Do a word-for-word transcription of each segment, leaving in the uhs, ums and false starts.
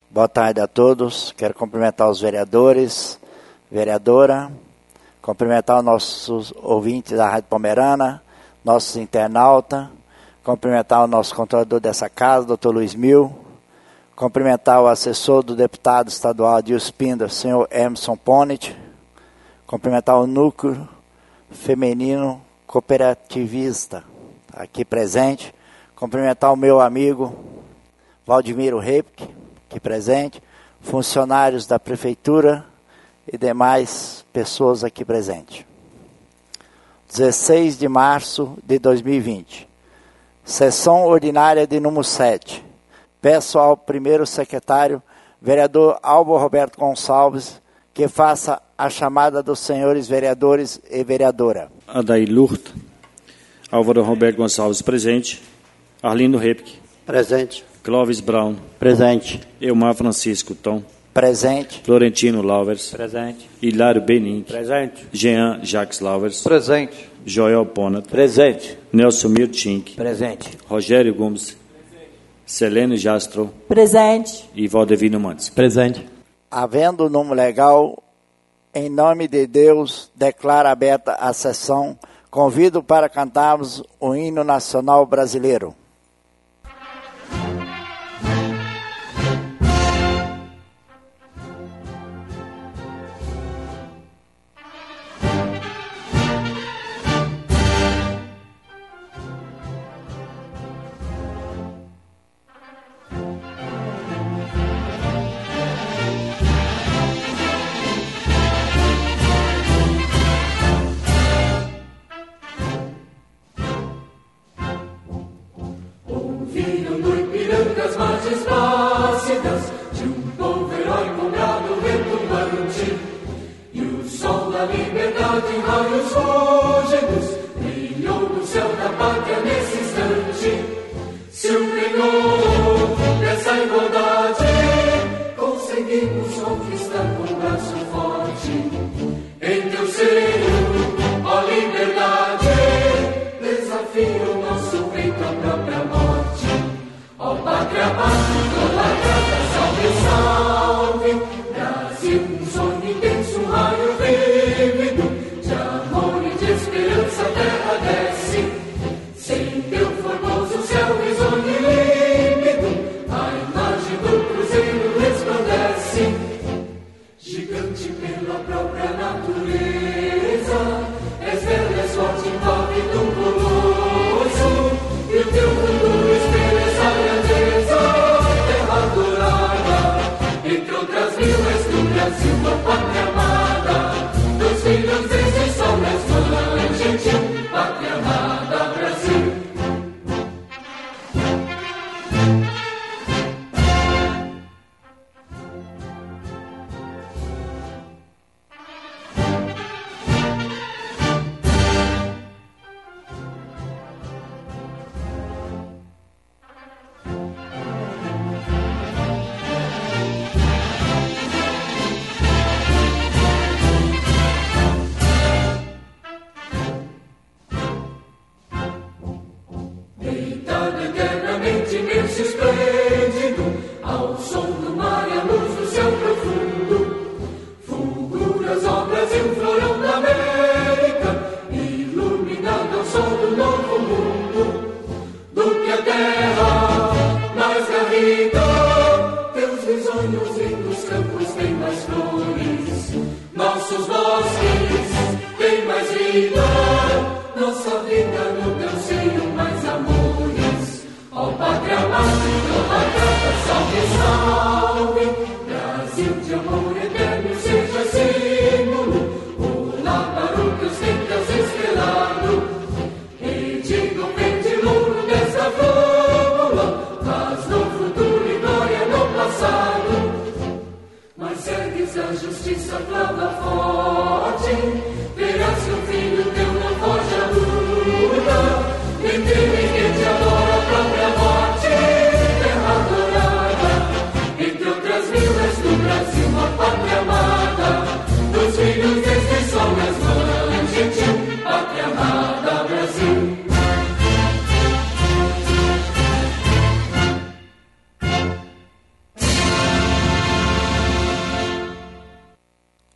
Boa tarde a todos. Quero cumprimentar os vereadores, vereadora, cumprimentar os nossos ouvintes da Rádio Pomerana, nossos internautas, cumprimentar o nosso controlador dessa casa, doutor Luiz Mil, cumprimentar o assessor do deputado estadual de Uspinda, senhor Emerson Ponet, cumprimentar o núcleo feminino cooperativista aqui presente, cumprimentar o meu amigo Valdemiro Repic, aqui presente, funcionários da prefeitura e demais pessoas aqui presentes. dezesseis de março de dois mil e vinte, sessão ordinária de número sete. Peço ao primeiro secretário, vereador Álvaro Roberto Gonçalves, que faça a chamada dos senhores vereadores e vereadora. Adair Lurta, Álvaro Roberto Gonçalves presente, Arlindo Repic presente, Clóvis Brown presente, Elmar Francisco Tom Presente. Florentino Lauvers presente, Hilário Benin presente, Jean Jacques Lauvers presente, Joel Ponat presente, Nelson Mirtink presente, Rogério Gomes, Selene Jastro Presente. e Valdevino Mantes. presente. Havendo o número legal, em nome de Deus, declaro aberta a sessão. Convido para cantarmos o hino nacional brasileiro.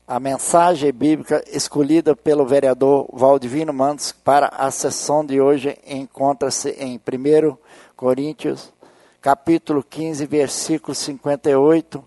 A mensagem bíblica escolhida pelo vereador Valdivino Mantos para a sessão de hoje encontra-se em primeira Coríntios, capítulo quinze, versículo cinquenta e oito,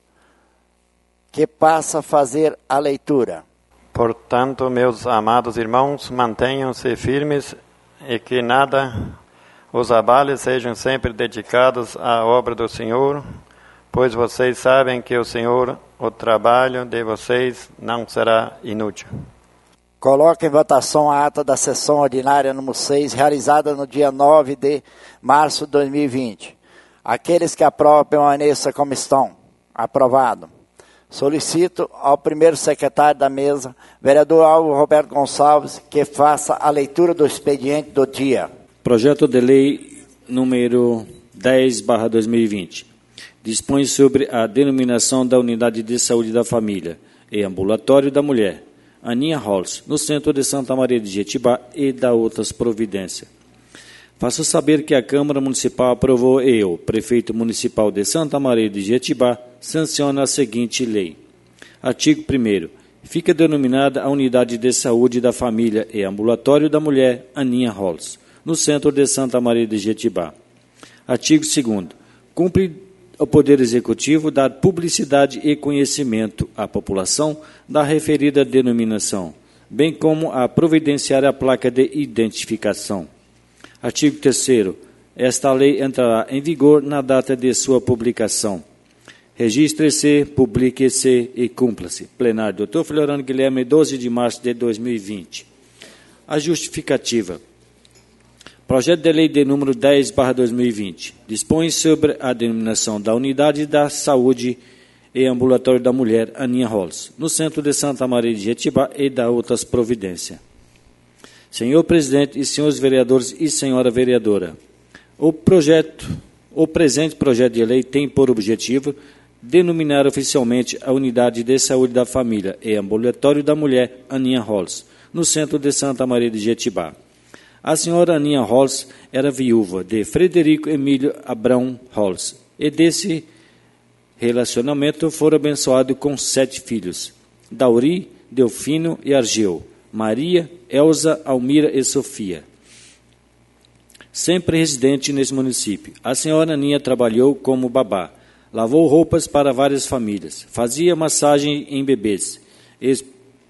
que passa a fazer a leitura. Portanto, meus amados irmãos, mantenham-se firmes e que nada os abale, sejam sempre dedicados à obra do Senhor, pois vocês sabem que o Senhor, o trabalho de vocês não será inútil. Coloque em votação a ata da sessão ordinária número seis, realizada no dia nove de março de dois mil e vinte. Aqueles que aprovam, permaneçam como estão. Aprovado. Solicito ao primeiro secretário da mesa, vereador Álvaro Roberto Gonçalves, que faça a leitura do expediente do dia. Projeto de lei número dez barra dois mil e vinte. Dispõe sobre a denominação da Unidade de Saúde da Família e Ambulatório da Mulher, Aninha Halls, no centro de Santa Maria de Jetibá, e da outras providências. Faço saber que a Câmara Municipal aprovou e eu, prefeito municipal de Santa Maria de Jetibá, sanciona a seguinte lei. Artigo primeiro. Fica denominada a Unidade de Saúde da Família e Ambulatório da Mulher, Aninha Halls, no centro de Santa Maria de Jetibá. Artigo segundo. Cumpre o Poder Executivo dar publicidade e conhecimento à população da referida denominação, bem como a providenciar a placa de identificação. Artigo terceiro. Esta lei entrará em vigor na data de sua publicação. Registre-se, publique-se e cumpra-se. Plenário, doutor Floriano Guilherme, doze de março de dois mil e vinte. A justificativa. Projeto de lei de número dez barra dois mil e vinte. Dispõe sobre a denominação da Unidade da Saúde e Ambulatório da Mulher, Aninha Halls, no centro de Santa Maria de Jetibá, e da outras providências. Senhor presidente e senhores vereadores e senhora vereadora, o projeto, o presente projeto de lei tem por objetivo denominar oficialmente a Unidade de Saúde da Família e Ambulatório da Mulher, Aninha Halls, no centro de Santa Maria de Jetibá. A senhora Aninha Halls era viúva de Frederico Emílio Abrão Halls, e desse relacionamento foram abençoados com sete filhos: Dauri, Delfino e Argeu, Maria, Elza, Almira e Sofia. Sempre residente nesse município, a senhora Aninha trabalhou como babá, lavou roupas para várias famílias, fazia massagem em bebês e,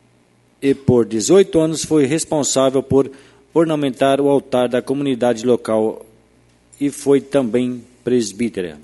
e por dezoito anos foi responsável por ornamentar o altar da comunidade local e foi também presbítera.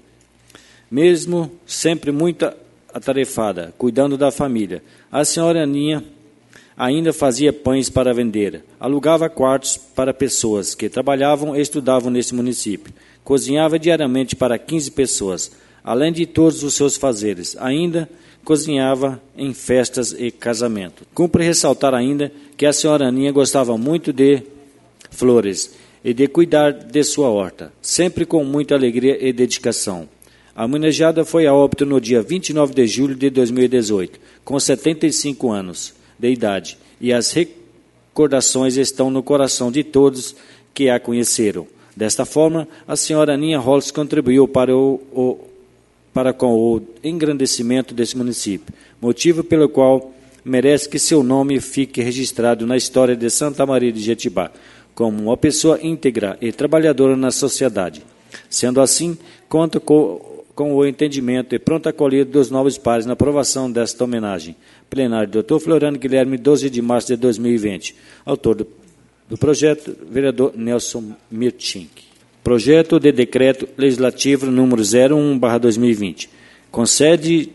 Mesmo sempre muito atarefada, cuidando da família, a senhora Aninha ainda fazia pães para vender, alugava quartos para pessoas que trabalhavam e estudavam nesse município, cozinhava diariamente para quinze pessoas, além de todos os seus fazeres, ainda cozinhava em festas e casamentos. Cumpre ressaltar ainda que a senhora Aninha gostava muito de flores e de cuidar de sua horta, sempre com muita alegria e dedicação. A homenageada foi a óbito no dia vinte e nove de julho de dois mil e dezoito, com setenta e cinco anos de idade, e as recordações estão no coração de todos que a conheceram. Desta forma, a senhora Aninha Halls contribuiu para, o, o, para com o engrandecimento desse município, motivo pelo qual merece que seu nome fique registrado na história de Santa Maria de Jetibá, como uma pessoa íntegra e trabalhadora na sociedade. Sendo assim, conto com com o entendimento e pronta acolhida dos novos pares na aprovação desta homenagem. Plenário, doutor Floriano Guilherme, doze de março de dois mil e vinte. Autor do, do projeto, vereador Nelson Mirtink. Projeto de decreto legislativo número zero um barra dois mil e vinte. Concede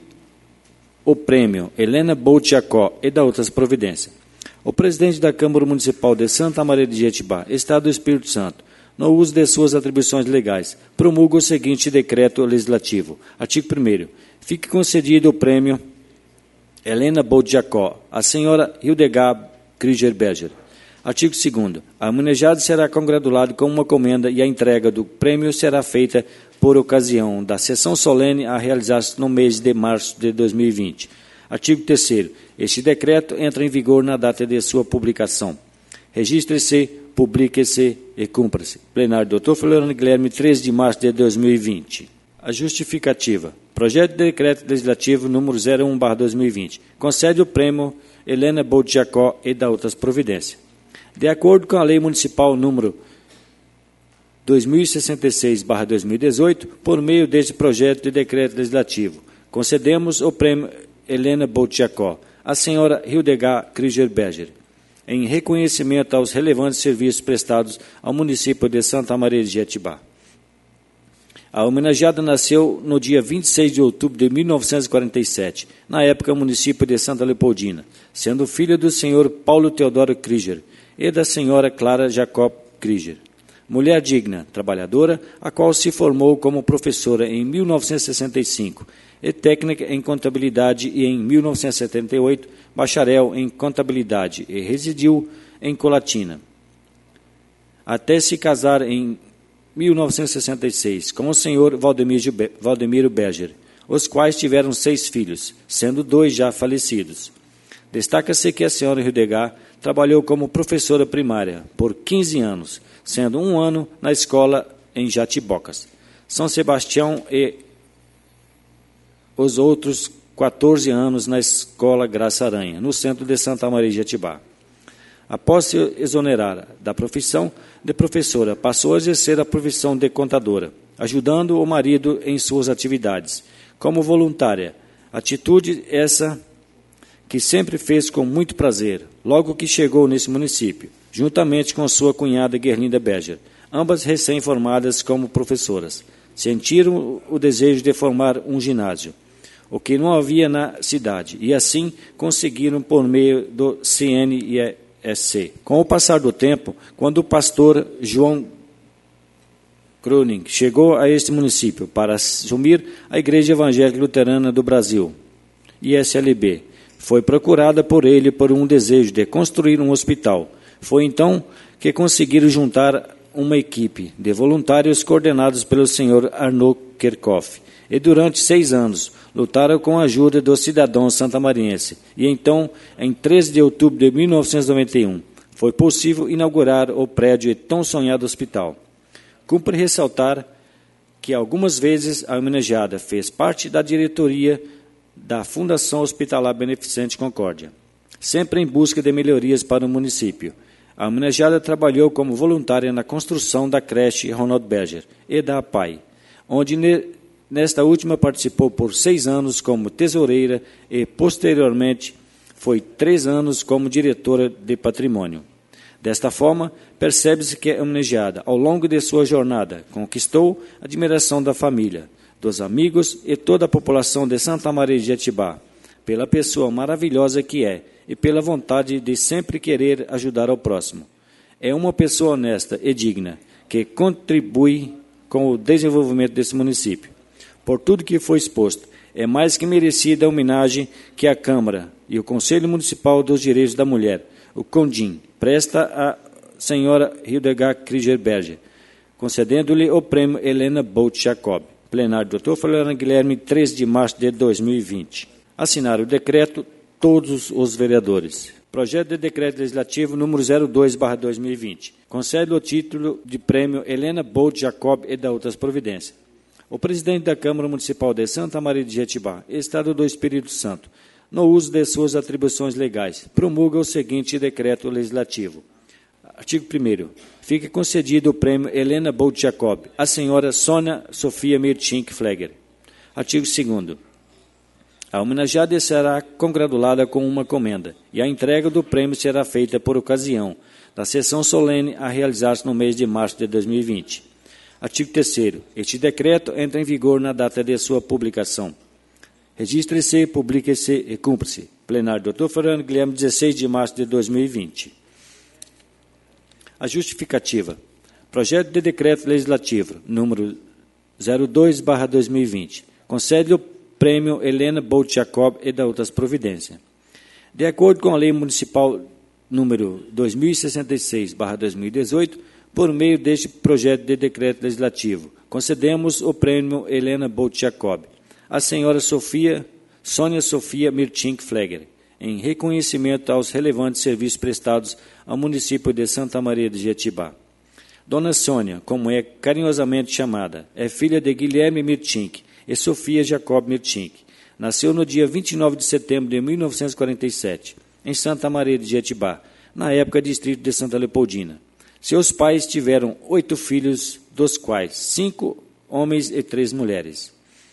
o prêmio Helena Bolt Jacó e da outras providências. O presidente da Câmara Municipal de Santa Maria de Jetibá, Estado do Espírito Santo, no uso de suas atribuições legais, promulga o seguinte decreto legislativo. Artigo primeiro. Fique concedido o prêmio Helena Bolt Jacó, a senhora Hildegard Krieger-Berger. Artigo segundo. A homenageada será congratulada com uma comenda e a entrega do prêmio será feita por ocasião da sessão solene a realizar-se no mês de março de dois mil e vinte. Artigo terceiro. Este decreto entra em vigor na data de sua publicação. Registre-se, publique-se e cumpra-se. Plenário, doutor Floriano Guilherme, treze de março de dois mil e vinte. A justificativa. Projeto de Decreto Legislativo número zero um barra dois mil e vinte. Concede o prêmio Helena Bolt Jacó e dá outras providências. De acordo com a Lei Municipal número dois mil e sessenta e seis barra dois mil e dezoito, por meio deste projeto de decreto legislativo, concedemos o prêmio Helena Bolt Jacó à senhora Hildegard Krieger-Berger, em reconhecimento aos relevantes serviços prestados ao município de Santa Maria de Jetibá. A homenageada nasceu no dia vinte e seis de outubro de mil novecentos e quarenta e sete, na época município de Santa Leopoldina, sendo filha do senhor Paulo Teodoro Krieger e da senhora Clara Jacob Krieger. Mulher digna, trabalhadora, a qual se formou como professora em mil novecentos e sessenta e cinco e técnica em contabilidade e em mil novecentos e setenta e oito bacharel em contabilidade e residiu em Colatina, até se casar em mil novecentos e sessenta e seis com o senhor Valdemiro Berger, os quais tiveram seis filhos, sendo dois já falecidos. Destaca-se que a senhora Hildegard trabalhou como professora primária por quinze anos, sendo um ano na escola em Jatibocas, São Sebastião e os outros quatorze anos na escola Graça Aranha, no centro de Santa Maria de Jetibá. Após se exonerar da profissão de professora, passou a exercer a profissão de contadora, ajudando o marido em suas atividades, como voluntária. Atitude essa que sempre fez com muito prazer, logo que chegou nesse município, juntamente com sua cunhada Gerlinda Berger, ambas recém-formadas como professoras. Sentiram o desejo de formar um ginásio, o que não havia na cidade, e assim conseguiram por meio do C N I S C. Com o passar do tempo, quando o pastor João Kroning chegou a este município para assumir a Igreja Evangélica Luterana do Brasil, I S L B, foi procurada por ele por um desejo de construir um hospital. Foi então que conseguiram juntar uma equipe de voluntários coordenados pelo senhor Arnaud Kerkhoff, e durante seis anos lutaram com a ajuda dos cidadãos santamarienses. E então, em treze de outubro de mil novecentos e noventa e um, foi possível inaugurar o prédio e tão sonhado hospital. Cumpre ressaltar que algumas vezes a homenageada fez parte da diretoria da Fundação Hospitalar Beneficente Concórdia, sempre em busca de melhorias para o município. A homenageada trabalhou como voluntária na construção da creche Ronald Berger e da A P A I, onde nesta última participou por seis anos como tesoureira e, posteriormente, foi três anos como diretora de patrimônio. Desta forma, percebe-se que a homenageada, ao longo de sua jornada, conquistou a admiração da família, dos amigos e toda a população de Santa Maria de Jetibá, pela pessoa maravilhosa que é e pela vontade de sempre querer ajudar ao próximo. É uma pessoa honesta e digna, que contribui com o desenvolvimento desse município. Por tudo que foi exposto, é mais que merecida a homenagem que a Câmara e o Conselho Municipal dos Direitos da Mulher, o CONDIM, presta à senhora Hildegard Krieger-Berger, concedendo-lhe o prêmio Helena Bolt Jacob. Plenário doutor Floriano Guilherme, três de março de dois mil e vinte. Assinaram o decreto todos os vereadores. Projeto de Decreto Legislativo número zero dois barra dois mil e vinte. Concede o título de prêmio Helena Bolt Jacob e da outras providências. O presidente da Câmara Municipal de Santa Maria de Jetibá, Estado do Espírito Santo, no uso de suas atribuições legais, promulga o seguinte decreto legislativo. Artigo primeiro. Fica concedido o prêmio Helena Bolt Jacob à senhora Sônia Sofia Mirtink Flegger. Artigo segundo. A homenageada será congratulada com uma comenda e a entrega do prêmio será feita por ocasião da sessão solene a realizar-se no mês de março de dois mil e vinte. Artigo terceiro. Este decreto entra em vigor na data de sua publicação. Registre-se, publique-se e cumpre-se. Plenário doutor Floriano Guilherme, dezesseis de março de dois mil e vinte. A justificativa. Projeto de Decreto Legislativo, número zero dois barra dois mil e vinte. Concede o prêmio Helena Bolt Jacob e da outras providências. De acordo com a Lei Municipal número dois mil e sessenta e seis barra dois mil e dezoito, por meio deste projeto de decreto legislativo, concedemos o prêmio Helena Bolt Jacob à senhora Sofia, Sônia Sofia Mirtink Flegger, em reconhecimento aos relevantes serviços prestados ao município de Santa Maria de Jetibá. Dona Sônia, como é carinhosamente chamada, é filha de Guilherme Mirtink e Sofia Jacob Mirtink. Nasceu no dia vinte e nove de setembro de mil novecentos e quarenta e sete, em Santa Maria de Jetibá, na época distrito de Santa Leopoldina. Seus pais tiveram oito filhos, dos quais cinco homens e três mulheres.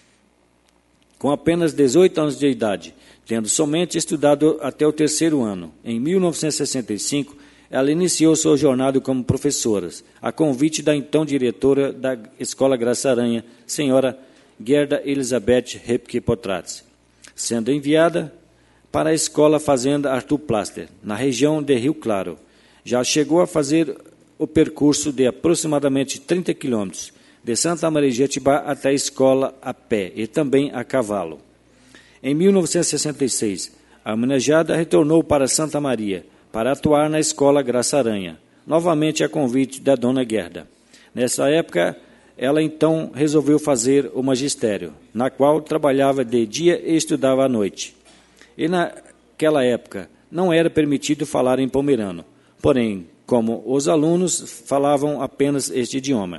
Com apenas dezoito anos de idade, tendo somente estudado até o terceiro ano, em mil novecentos e sessenta e cinco, ela iniciou sua jornada como professora, a convite da então diretora da Escola Graça Aranha, senhora Gerda Elizabeth Repke Potratz, sendo enviada para a Escola Fazenda Arthur Plaster, na região de Rio Claro. Já chegou a fazer o percurso de aproximadamente trinta quilômetros, de Santa Maria de Jetibá até a escola a pé e também a cavalo. Em mil novecentos e sessenta e seis, a homenageada retornou para Santa Maria, para atuar na Escola Graça Aranha, novamente a convite da dona Gerda. Nessa época, ela então resolveu fazer o magistério, na qual trabalhava de dia e estudava à noite. E naquela época, não era permitido falar em pomerano, porém, como os alunos falavam apenas este idioma.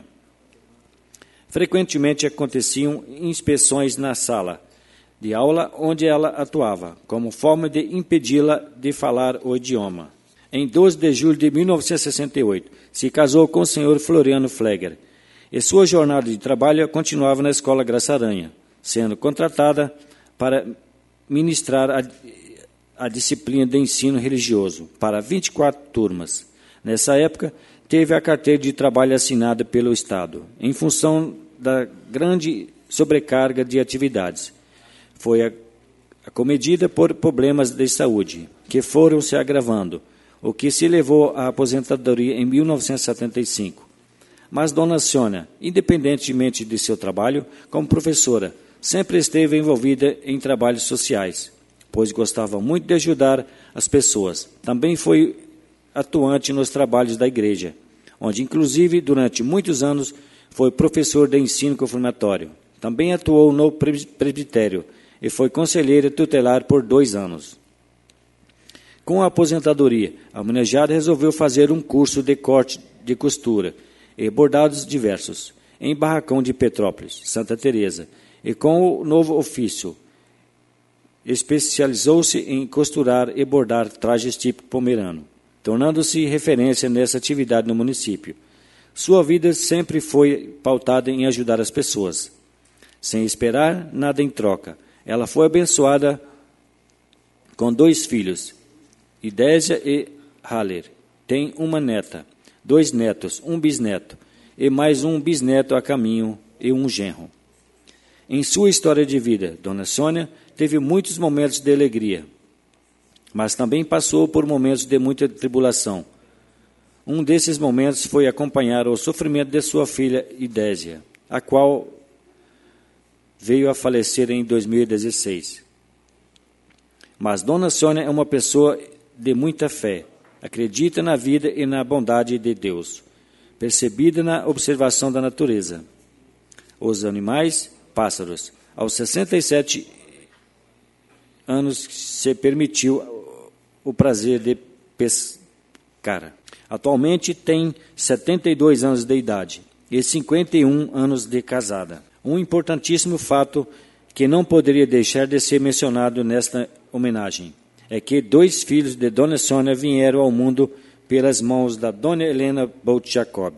Frequentemente aconteciam inspeções na sala de aula onde ela atuava, como forma de impedi-la de falar o idioma. Em doze de julho de mil novecentos e sessenta e oito, se casou com o senhor Floriano Flegger, e sua jornada de trabalho continuava na Escola Graça Aranha, sendo contratada para ministrar a, a disciplina de ensino religioso para vinte e quatro turmas. Nessa época, teve a carteira de trabalho assinada pelo Estado, em função da grande sobrecarga de atividades. Foi acomedida por problemas de saúde, que foram se agravando, o que se levou à aposentadoria em mil novecentos e setenta e cinco. Mas Dona Sônia, independentemente de seu trabalho como professora, sempre esteve envolvida em trabalhos sociais, pois gostava muito de ajudar as pessoas. Também foi atuante nos trabalhos da igreja, onde, inclusive, durante muitos anos, foi professor de ensino confirmatório. Também atuou no presbitério e foi conselheira tutelar por dois anos. Com a aposentadoria, a homenageada resolveu fazer um curso de corte de costura e bordados diversos, em Barracão de Petrópolis, Santa Teresa, e com o novo ofício, especializou-se em costurar e bordar trajes típicos pomerano, tornando-se referência nessa atividade no município. Sua vida sempre foi pautada em ajudar as pessoas, sem esperar nada em troca. Ela foi abençoada com dois filhos, Idésia e Haller. Tem uma neta, dois netos, um bisneto, e mais um bisneto a caminho e um genro. Em sua história de vida, Dona Sônia teve muitos momentos de alegria, mas também passou por momentos de muita tribulação. Um desses momentos foi acompanhar o sofrimento de sua filha Idésia, a qual veio a falecer em dois mil e dezesseis. Mas Dona Sônia é uma pessoa de muita fé, acredita na vida e na bondade de Deus, percebida na observação da natureza. Os animais, pássaros. Aos sessenta e sete anos se permitiu o prazer de pescar. Atualmente tem setenta e dois anos de idade e cinquenta e um anos de casada. Um importantíssimo fato que não poderia deixar de ser mencionado nesta homenagem é que dois filhos de Dona Sônia vieram ao mundo pelas mãos da Dona Helena Bolt Jacob.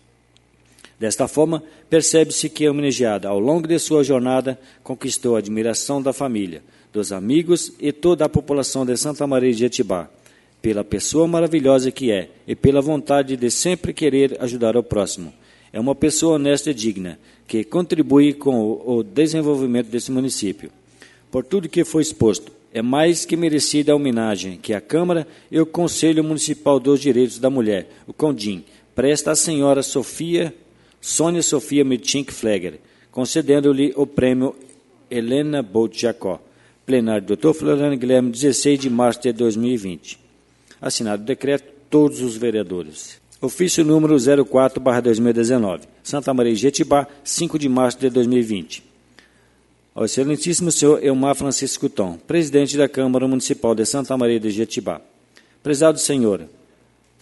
Desta forma, percebe-se que a homenageada, ao longo de sua jornada, conquistou a admiração da família, dos amigos e toda a população de Santa Maria de Jetibá, pela pessoa maravilhosa que é e pela vontade de sempre querer ajudar o próximo. É uma pessoa honesta e digna, que contribui com o desenvolvimento desse município. Por tudo que foi exposto, é mais que merecida a homenagem que a Câmara e o Conselho Municipal dos Direitos da Mulher, o CONDIM, presta à senhora Sofia, Sônia Sofia Mirtink Flegger, concedendo-lhe o prêmio Helena Bolt Jacó, plenário do doutor Floriano Guilherme, dezesseis de março de dois mil e vinte. Assinado o decreto, todos os vereadores. Ofício número zero quatro barra dois mil e dezenove, Santa Maria de Jetibá, cinco de março de dois mil e vinte. Ao excelentíssimo senhor Elmar Francisco Tom, presidente da Câmara Municipal de Santa Maria de Jetibá. Prezado senhor,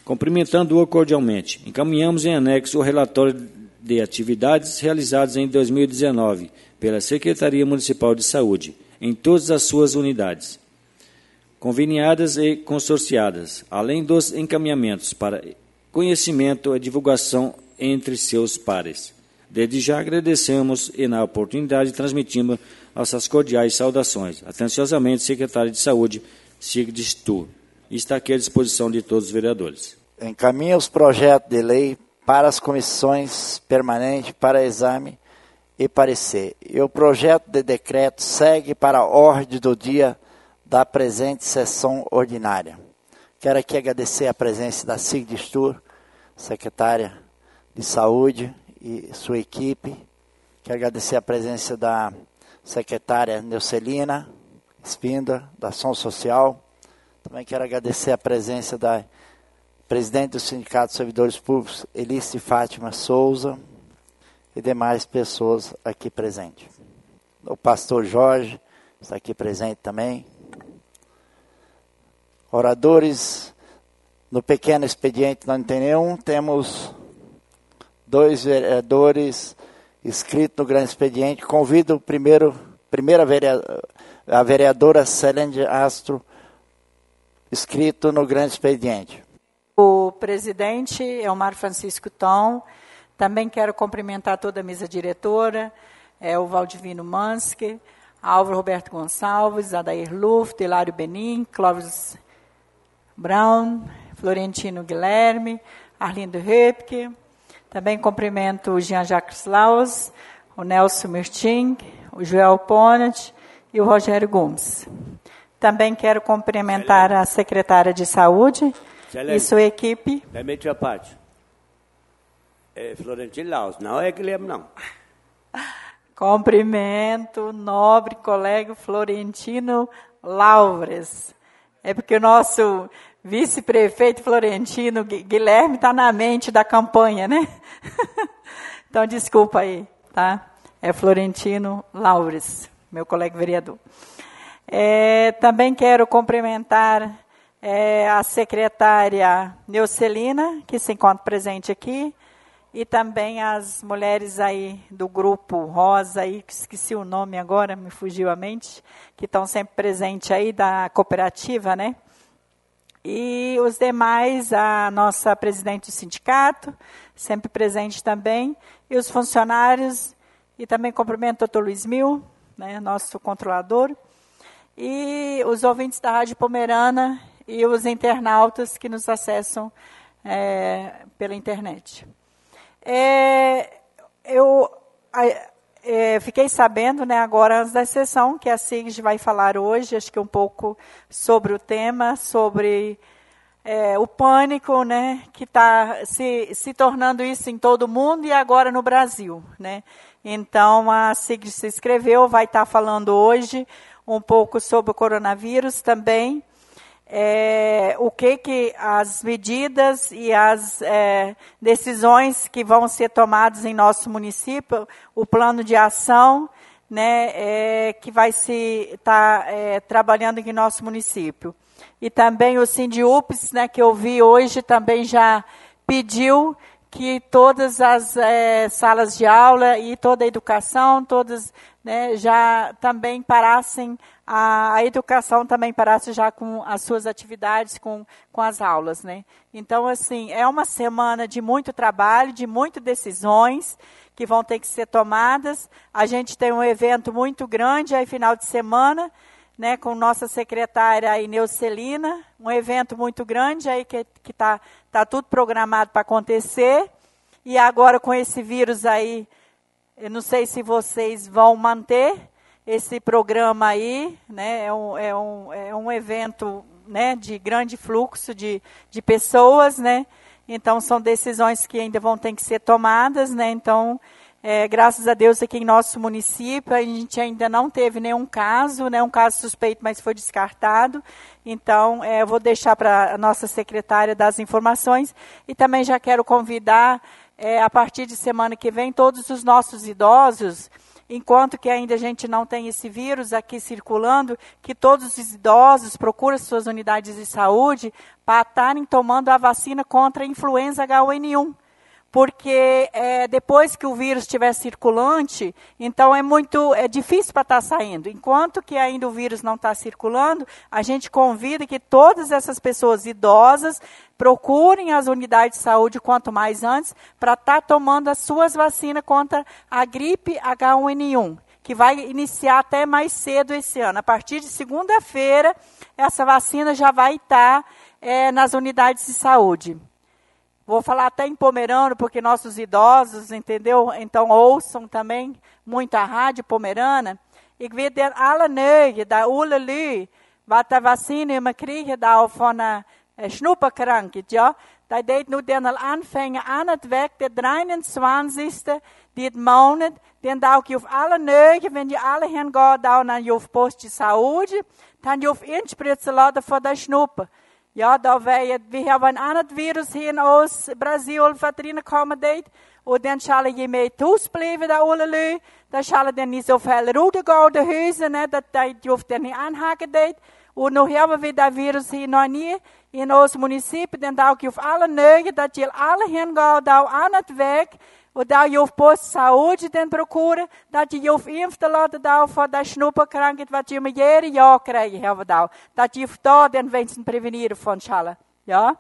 Cumprimentando-o cordialmente, encaminhamos em anexo o relatório de atividades realizadas em dois mil e dezenove pela Secretaria Municipal de Saúde, em todas as suas unidades, conveniadas e consorciadas, além dos encaminhamentos para conhecimento e divulgação entre seus pares. Desde já agradecemos e, na oportunidade, transmitimos nossas cordiais saudações. Atenciosamente, Secretário de Saúde, Sigrid Stur. Está aqui à disposição de todos os vereadores. Encaminha os projetos de lei para as comissões permanentes para exame e parecer. E o projeto de decreto segue para a ordem do dia da presente sessão ordinária. Quero aqui agradecer a presença da Sigrid Stur, secretária de Saúde, e sua equipe. Quero agradecer a presença da secretária Neucelina Espíndola, da Ação Social. Também quero agradecer a presença da presidente do Sindicato de Servidores Públicos, Elice Fátima Souza, e demais pessoas aqui presentes. O pastor Jorge está aqui presente também. Oradores, no pequeno expediente não tem nenhum, temos dois vereadores inscritos no grande expediente. Convido o primeiro, primeira vereadora, a vereadora Celene Astro, inscrito no grande expediente. O presidente Elmar Francisco Tom, também quero cumprimentar toda a mesa diretora, é, o Valdivino Manske, Álvaro Roberto Gonçalves, Adair Luft, Hilário Benim, Clóvis Brown, Florentino Guilherme, Arlindo Höpke. Também cumprimento o Jean-Jacques Laus, o Nelson Mirting, o Joel Ponat e o Rogério Gomes. Também quero cumprimentar a secretária de Saúde Excelente. E sua equipe. Permite a parte. É Florentino Laus, não é Guilherme, não. Cumprimento o nobre colega Florentino Laures. É porque o nosso vice-prefeito Florentino Guilherme está na mente da campanha, né? Então, desculpa aí, tá? É Florentino Laures, meu colega vereador. É, também quero cumprimentar é, a secretária Neucelina, que se encontra presente aqui, e também as mulheres aí do grupo Rosa, aí, que esqueci o nome agora, me fugiu a mente, que estão sempre presentes aí da cooperativa, né? E os demais, a nossa presidente do sindicato, sempre presente também, e os funcionários, e também cumprimento o doutor Luiz Mil, né, nosso controlador, e os ouvintes da Rádio Pomerana e os internautas que nos acessam é, pela internet. É, eu é, fiquei sabendo, né, agora antes da sessão, que a Sigrid vai falar hoje, acho que um pouco sobre o tema, sobre é, o pânico, né, que está se, se tornando isso em todo o mundo e agora no Brasil, né. Então, a Sigrid se inscreveu, vai estar falando hoje um pouco sobre o coronavírus também, é, o que, que as medidas e as é, decisões que vão ser tomadas em nosso município, o plano de ação, né, é, que vai se estar tá, é, trabalhando aqui em nosso município. E também o Sindiups, né, que eu vi hoje, também já pediu que todas as é, salas de aula e toda a educação, todas, né, já também parassem, a, a educação também parasse já com as suas atividades, com, com as aulas, né. Então, assim, é uma semana de muito trabalho, de muitas decisões que vão ter que ser tomadas. A gente tem um evento muito grande aí, final de semana, né, com nossa secretária Neucelina, um evento muito grande aí que está tá tudo programado para acontecer. E agora com esse vírus aí, eu não sei se vocês vão manter esse programa aí, né, é um, é um, é um evento, né, de grande fluxo de, de pessoas, né, então são decisões que ainda vão ter que ser tomadas, né, então... É, graças a Deus aqui em nosso município a gente ainda não teve nenhum caso, né, um caso suspeito, mas foi descartado. Então, é, eu vou deixar para a nossa secretária dar as informações e também já quero convidar, é, a partir de semana que vem, todos os nossos idosos enquanto que ainda a gente não tem esse vírus aqui circulando, que todos os idosos procurem suas unidades de saúde para estarem tomando a vacina contra a influenza H um N um. Porque é, depois que o vírus estiver circulante, então é muito é difícil para estar saindo. Enquanto que ainda o vírus não está circulando, a gente convida que todas essas pessoas idosas procurem as unidades de saúde quanto mais antes para estar tomando as suas vacinas contra a gripe H um N um, que vai iniciar até mais cedo esse ano. A partir de segunda-feira, essa vacina já vai estar é, nas unidades de saúde. Vou falar até em pomerano, porque nossos idosos, entendeu? Então, ouçam também muito a rádio pomerana. Ik weet dat alle neugen, dat alle lui, wat de vaccine me kregen daar van een snoepenkrankheid, ja. Dat deed nu dan al aanvangen aan het werk, de drieëntwintigste dit maand. Dan dat je op alle neugen, wenn je alle heen gaat, dan naar je post de saúde, dan je op inspritsen laten voor de snoepen. Ja, da wij, we hebben een ander virus hier uit Brazil verdringen komen deed. En dan zal je mee thuis blijven, dat alle lui. Dan zal je niet zoveel route gaan, de huizen, hè, dat je hoeft er niet aanhaken deed. En nu hebben we dat virus hier nog niet in ons municipio. Dan dat je op alle neugen, dat je alle heen gaat, daar aan het werk. En dat je op post saúde dan procuren, dat je je op impfen laten daar voor dat snoepenkrankheid, wat je met jaren jaar krijgen hebben daar. Dat je daar dan wensen prevenir van schala. Ja?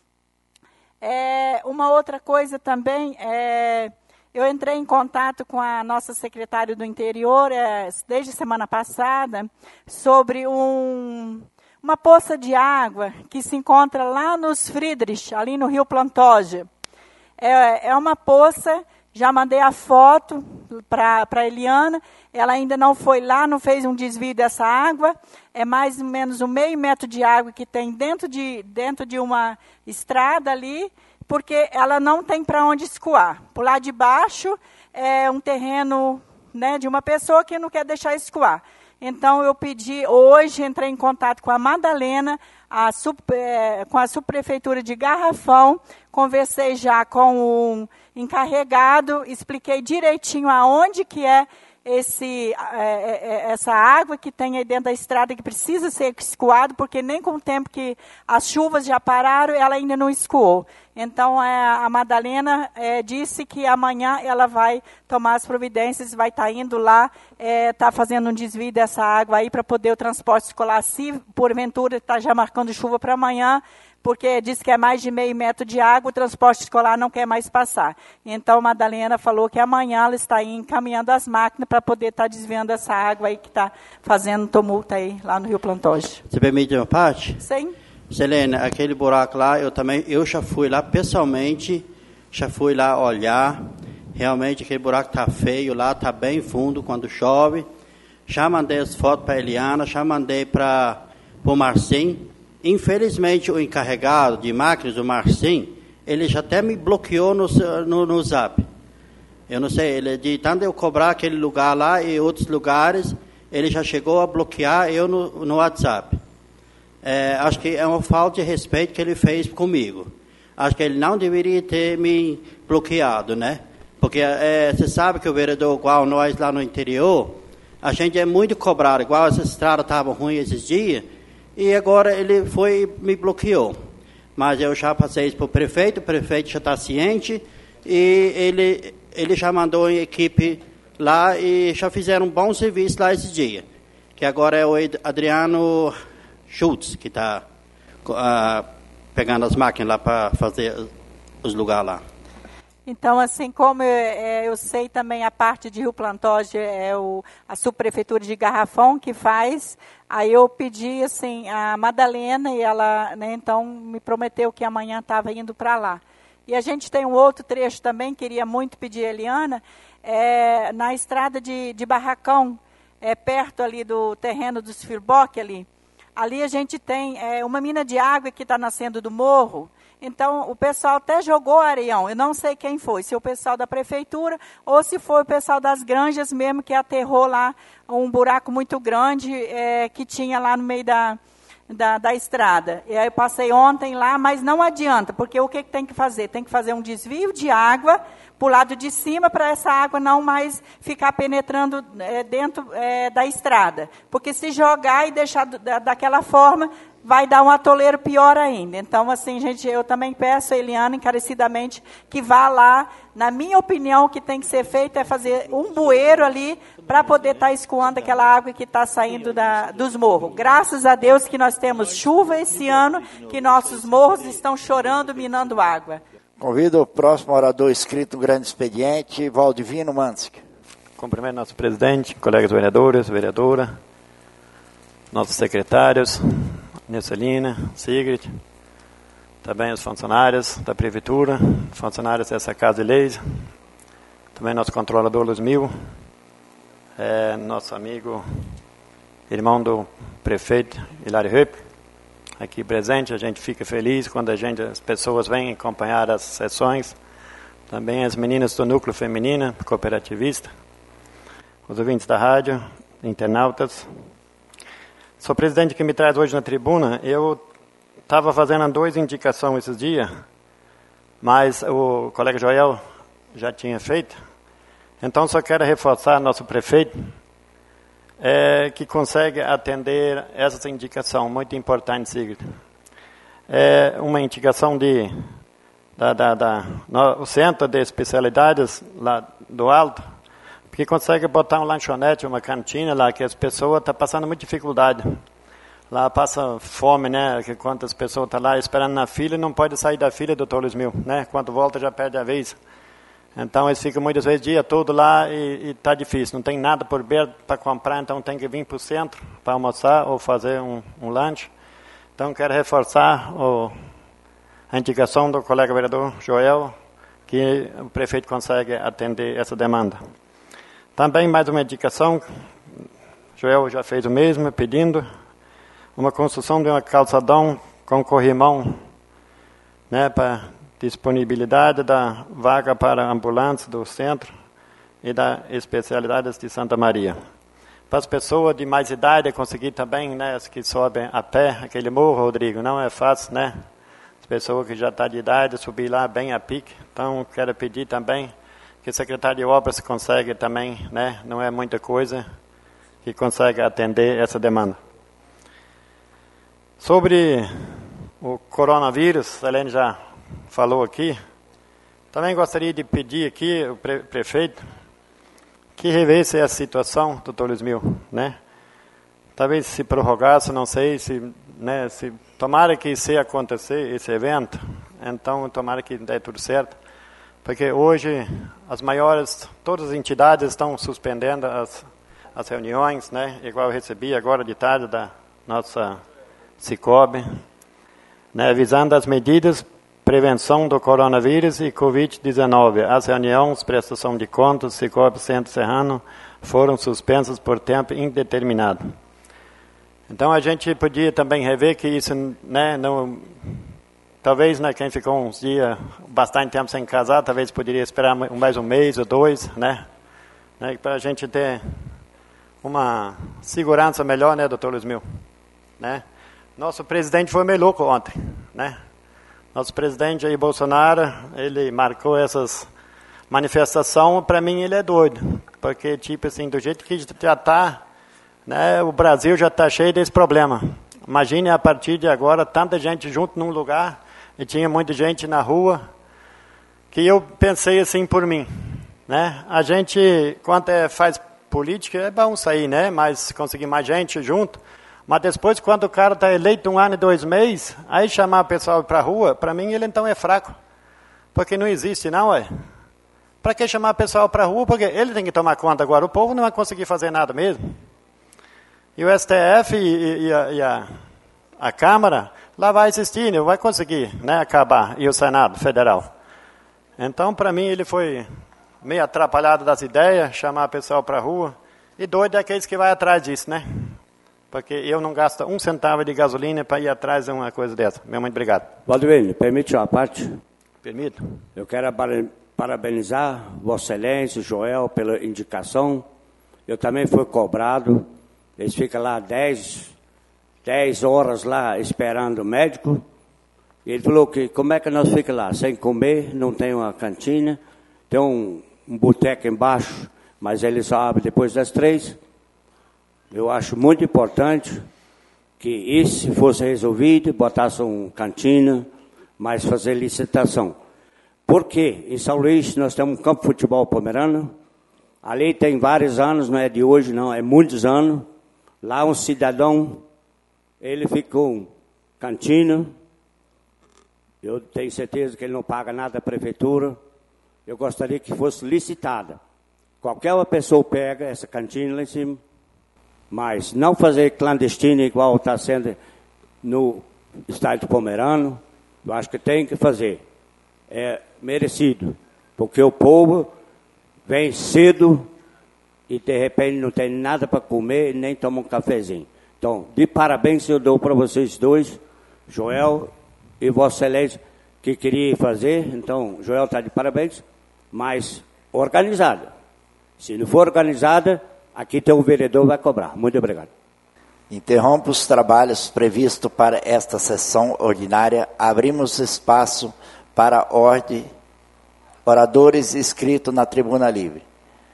É, uma outra coisa também, é, eu entrei em contato com a nossa secretária do interior, é, desde semana passada, sobre um, uma poça de água que se encontra lá nos Friedrich, ali no Rio Plantoja. É, é uma poça, já mandei a foto para a Eliana, ela ainda não foi lá, não fez um desvio dessa água, é mais ou menos um meio metro de água que tem dentro de, dentro de uma estrada ali, porque ela não tem para onde escoar. Por lá de baixo é um terreno, né, de uma pessoa que não quer deixar escoar. Então, eu pedi, hoje, entrei em contato com a Madalena, a sub, é, com a subprefeitura de Garrafão, conversei já com o encarregado, expliquei direitinho aonde que é esse, é, é, essa água que tem aí dentro da estrada, que precisa ser escoado, porque nem com o tempo que as chuvas já pararam, ela ainda não escoou. Então, é, a Madalena é, disse que amanhã ela vai tomar as providências, vai estar tá indo lá, está é, fazendo um desvio dessa água aí para poder o transporte escolar, se porventura está já marcando chuva para amanhã, porque diz que é mais de meio metro de água, o transporte escolar não quer mais passar. Então, a Madalena falou que amanhã ela está aí encaminhando as máquinas para poder estar tá desviando essa água aí que está fazendo tumulto aí lá no Rio Plantoja. Você permite uma parte? Sim. Selene, aquele buraco lá, eu também, eu já fui lá pessoalmente, já fui lá olhar, realmente aquele buraco está feio lá, está bem fundo quando chove. Já mandei as fotos para a Eliana, já mandei para o Marcinho. Infelizmente, o encarregado de máquinas, o Marcinho, ele já até me bloqueou no, no, no Zap. Eu não sei, ele, de tanto eu cobrar aquele lugar lá e outros lugares, ele já chegou a bloquear eu no, no WhatsApp. É, acho que é uma falta de respeito que ele fez comigo. Acho que ele não deveria ter me bloqueado, né? Porque é, você sabe que o vereador, igual nós lá no interior, a gente é muito cobrado, igual essa estrada estava ruim esses dias, e agora ele foi e me bloqueou. Mas eu já passei isso para o prefeito, o prefeito já está ciente, e ele, ele já mandou uma equipe lá e já fizeram um bom serviço lá esse dia. Que agora é o Adriano Schultz, que está uh, pegando as máquinas lá para fazer os lugares lá. Então, assim como eu, é, eu sei também a parte de Rio Plantoja, é o, a subprefeitura de Garrafão que faz, aí eu pedi assim, a Madalena, e ela, né, então me prometeu que amanhã estava indo para lá. E a gente tem um outro trecho também, queria muito pedir a Eliana, é, na estrada de, de Barracão, é, perto ali do terreno dos Firbock ali. Ali a gente tem é, uma mina de água que está nascendo do morro. Então, o pessoal até jogou areião. Eu não sei quem foi, se o pessoal da prefeitura ou se foi o pessoal das granjas mesmo que aterrou lá um buraco muito grande é, que tinha lá no meio da, da, da estrada. E aí eu passei ontem lá, mas não adianta, porque o que, que tem que fazer? Tem que fazer um desvio de água para o lado de cima, para essa água não mais ficar penetrando é, dentro é, da estrada. Porque se jogar e deixar da, daquela forma, vai dar um atoleiro pior ainda. Então, assim, gente, eu também peço a Eliana encarecidamente que vá lá. Na minha opinião, o que tem que ser feito é fazer um bueiro ali para poder estar tá escoando aquela água que está saindo da, dos morros. Graças a Deus que nós temos chuva esse ano, que nossos morros estão chorando, minando água. Convido o próximo orador inscrito no grande expediente, Valdivino Mansky. Cumprimento nosso presidente, colegas vereadores, vereadora, nossos secretários, Nesselina, Sigrid, também os funcionários da Prefeitura, funcionários dessa Casa de Leis, também nosso controlador Luiz Mil, é, nosso amigo, irmão do prefeito Hilário Höpp, aqui presente. A gente fica feliz quando a gente, as pessoas vêm acompanhar as sessões, também as meninas do Núcleo Feminina, cooperativista, os ouvintes da rádio, internautas. Sou presidente que me traz hoje na tribuna. Eu estava fazendo duas indicações esses dias, mas o colega Joel já tinha feito. Então, só quero reforçar nosso prefeito, é, que consegue atender essa indicação, muito importante, Sigrid. É uma indicação de, da, da, da, no, o Centro de Especialidades lá do Alto, porque consegue botar um lanchonete, uma cantina lá, que as pessoas estão passando muita dificuldade. Lá passa fome, né? Que quantas pessoas estão lá esperando na fila e não pode sair da fila, doutor Luiz Mil, né? Quando volta já perde a vez. Então eles ficam muitas vezes o dia todo lá e está difícil. Não tem nada por perto para comprar, então tem que vir para o centro para almoçar ou fazer um, um lanche. Então quero reforçar o, a indicação do colega vereador Joel, que o prefeito consegue atender essa demanda. Também mais uma indicação, Joel já fez o mesmo, pedindo uma construção de uma calçadão com corrimão, né, para disponibilidade da vaga para ambulância do centro e da especialidades de Santa Maria. Para as pessoas de mais idade conseguir também, né, as que sobem a pé, aquele morro, Rodrigo, não é fácil, né? As pessoas que já estão de idade, subir lá bem a pique. Então, quero pedir também que o secretário de obras consegue também, né, não é muita coisa, que consegue atender essa demanda. Sobre o coronavírus, a Helene já falou aqui, também gostaria de pedir aqui o pre- prefeito que revesse a situação, doutor Luiz Mil, né? Talvez se prorrogasse, não sei, se, né, se tomara que se acontecer esse evento, então tomara que dê tudo certo, porque hoje as maiores, todas as entidades estão suspendendo as, as reuniões, né? Igual eu recebi agora de tarde da nossa Cicobi, né, avisando as medidas prevenção do coronavírus e covid dezenove. As reuniões, prestação de contas, Cicobi Centro Serrano foram suspensas por tempo indeterminado. Então a gente podia também rever que isso, né, não, talvez, né, quem ficou uns dias, bastante tempo sem casar, talvez poderia esperar mais um mês ou dois, né, né, para a gente ter uma segurança melhor, né, doutor Luiz Mil, né? Nosso presidente foi meio louco ontem, né? Nosso presidente Jair Bolsonaro, ele marcou essas manifestações, para mim ele é doido, porque tipo assim, do jeito que já está, né, o Brasil já está cheio desse problema. Imagine a partir de agora, tanta gente junto num lugar, e tinha muita gente na rua, que eu pensei assim por mim, né? A gente, quando é, faz política, é bom sair, né? Mas conseguir mais gente junto. Mas depois, quando o cara está eleito um ano e dois meses, aí chamar o pessoal para a rua, para mim ele então é fraco. Porque não existe, não é? Para que chamar o pessoal para a rua? Porque ele tem que tomar conta agora. O povo não vai conseguir fazer nada mesmo. E o S T F e, e, a, e a, a Câmara lá vai existir, não vai conseguir, né, acabar. E o Senado Federal. Então, para mim, ele foi meio atrapalhado das ideias, chamar o pessoal para a rua. E doido é aqueles que vai atrás disso, né? Porque eu não gasto um centavo de gasolina para ir atrás de uma coisa dessa. Meu muito obrigado. Valdivino, permite uma parte? Permito. Eu quero parabenizar Vossa Excelência, Joel, pela indicação. Eu também fui cobrado. Eles ficam lá dez, dez horas lá esperando o médico. Ele falou que como é que nós ficamos lá? Sem comer, não tem uma cantina, tem um, um boteco embaixo, mas ele só abre depois das três. Eu acho muito importante que isso fosse resolvido, botasse uma cantina, mas fazer licitação. Porque em São Luís nós temos um campo de futebol pomerano, ali tem vários anos, não é de hoje não, é muitos anos. Lá um cidadão, ele ficou cantina, eu tenho certeza que ele não paga nada à prefeitura. Eu gostaria que fosse licitada. Qualquer uma pessoa pega essa cantina lá em cima, mas não fazer clandestino igual está sendo no estádio pomerano. Eu acho que tem que fazer. É merecido, porque o povo vem cedo e de repente não tem nada para comer, nem toma um cafezinho. Então, de parabéns eu dou para vocês dois, Joel e Vossa Excelência, que queria fazer. Então, Joel está de parabéns, mas organizada. Se não for organizada, aqui tem um vereador que vai cobrar. Muito obrigado. Interrompo os trabalhos previstos para esta sessão ordinária. Abrimos espaço para ordem, oradores inscritos na tribuna livre.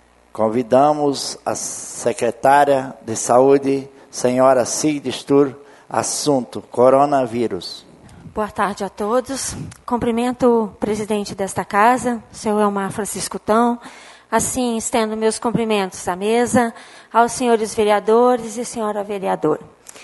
Convidamos a secretária de Saúde, senhora Cid Stur, assunto coronavírus. Boa tarde a todos. Cumprimento o presidente desta casa, senhor Elmar Francisco Tão. Assim, estendo meus cumprimentos à mesa, aos senhores vereadores e senhora vereadora.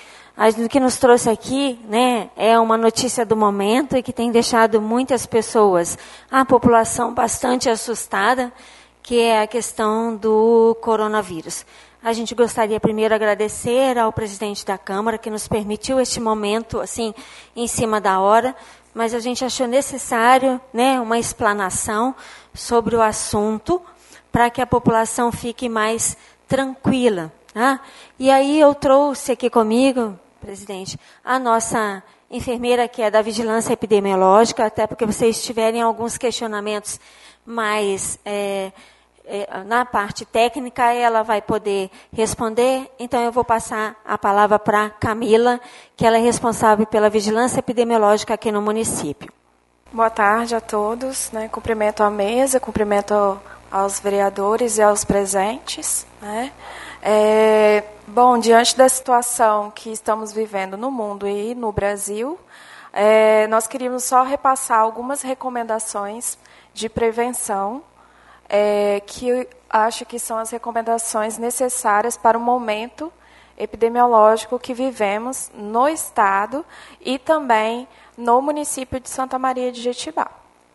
O que nos trouxe aqui, né, é uma notícia do momento e que tem deixado muitas pessoas, a população bastante assustada, que é a questão do coronavírus. A gente gostaria primeiro de agradecer ao presidente da Câmara que nos permitiu este momento, assim, em cima da hora, mas a gente achou necessário, né, uma explanação sobre o assunto para que a população fique mais tranquila. Tá? E aí eu trouxe aqui comigo, presidente, a nossa enfermeira que é da Vigilância Epidemiológica, até porque vocês tiverem alguns questionamentos mais... É, na parte técnica, ela vai poder responder. Então, eu vou passar a palavra para Camila, que ela é responsável pela vigilância epidemiológica aqui no município. Boa tarde a todos. Né? Cumprimento a mesa, cumprimento aos vereadores e aos presentes. Né? É, bom, diante da situação que estamos vivendo no mundo e no Brasil, é, nós queríamos só repassar algumas recomendações de prevenção, É, que eu acho que são as recomendações necessárias para o momento epidemiológico que vivemos no Estado e também no município de Santa Maria de Jetibá,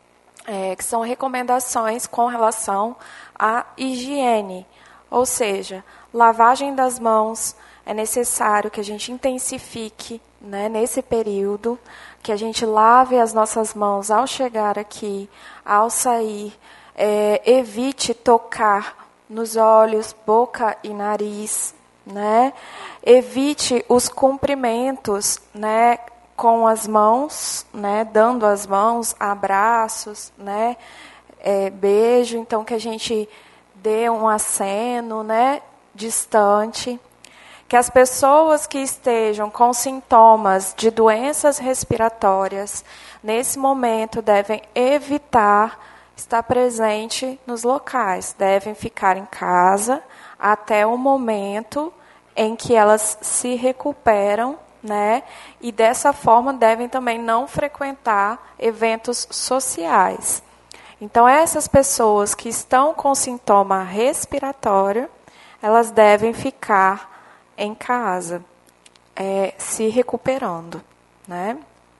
é, que são recomendações com relação à higiene, ou seja, lavagem das mãos. É necessário que a gente intensifique, né, nesse período, que a gente lave as nossas mãos ao chegar aqui, ao sair. É, evite tocar nos olhos, boca e nariz, né? Evite os cumprimentos, né, com as mãos, né, dando as mãos, abraços, né, é, beijo. Então, que a gente dê um aceno, né, distante. Que as pessoas que estejam com sintomas de doenças respiratórias, nesse momento, devem evitar estar presente nos locais, devem ficar em casa até o momento em que elas se recuperam, né? E dessa forma devem também não frequentar eventos sociais. Então, essas pessoas que estão com sintoma respiratório, elas devem ficar em casa, é, se recuperando, né?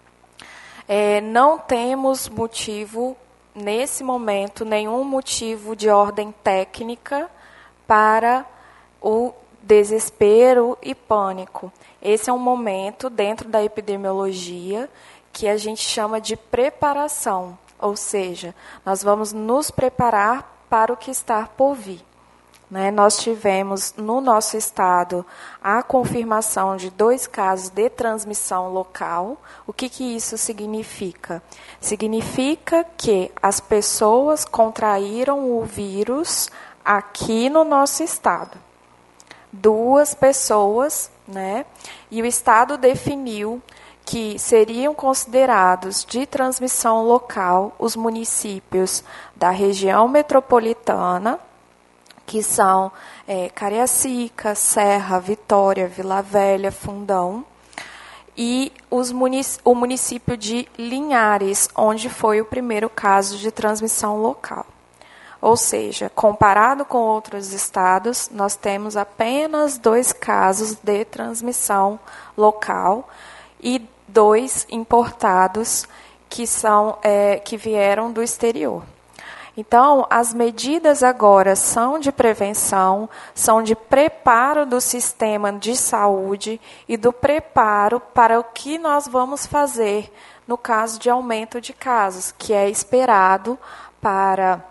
É, não temos motivo nesse momento, nenhum motivo de ordem técnica para o desespero e pânico. Esse é um momento, dentro da epidemiologia, que a gente chama de preparação, ou seja, nós vamos nos preparar para o que está por vir. Né? Nós tivemos, no nosso estado, a confirmação de dois casos de transmissão local. O que, que isso significa? Significa que as pessoas contraíram o vírus aqui no nosso estado. duas pessoas, né? E o Estado definiu que seriam considerados de transmissão local os municípios da região metropolitana, que são é, Cariacica, Serra, Vitória, Vila Velha, Fundão, e os munic- o município de Linhares, onde foi o primeiro caso de transmissão local. Ou seja, comparado com outros estados, nós temos apenas dois casos de transmissão local e dois importados que, são, é, que vieram do exterior. Então, as medidas agora são de prevenção, são de preparo do sistema de saúde e do preparo para o que nós vamos fazer no caso de aumento de casos, que é esperado para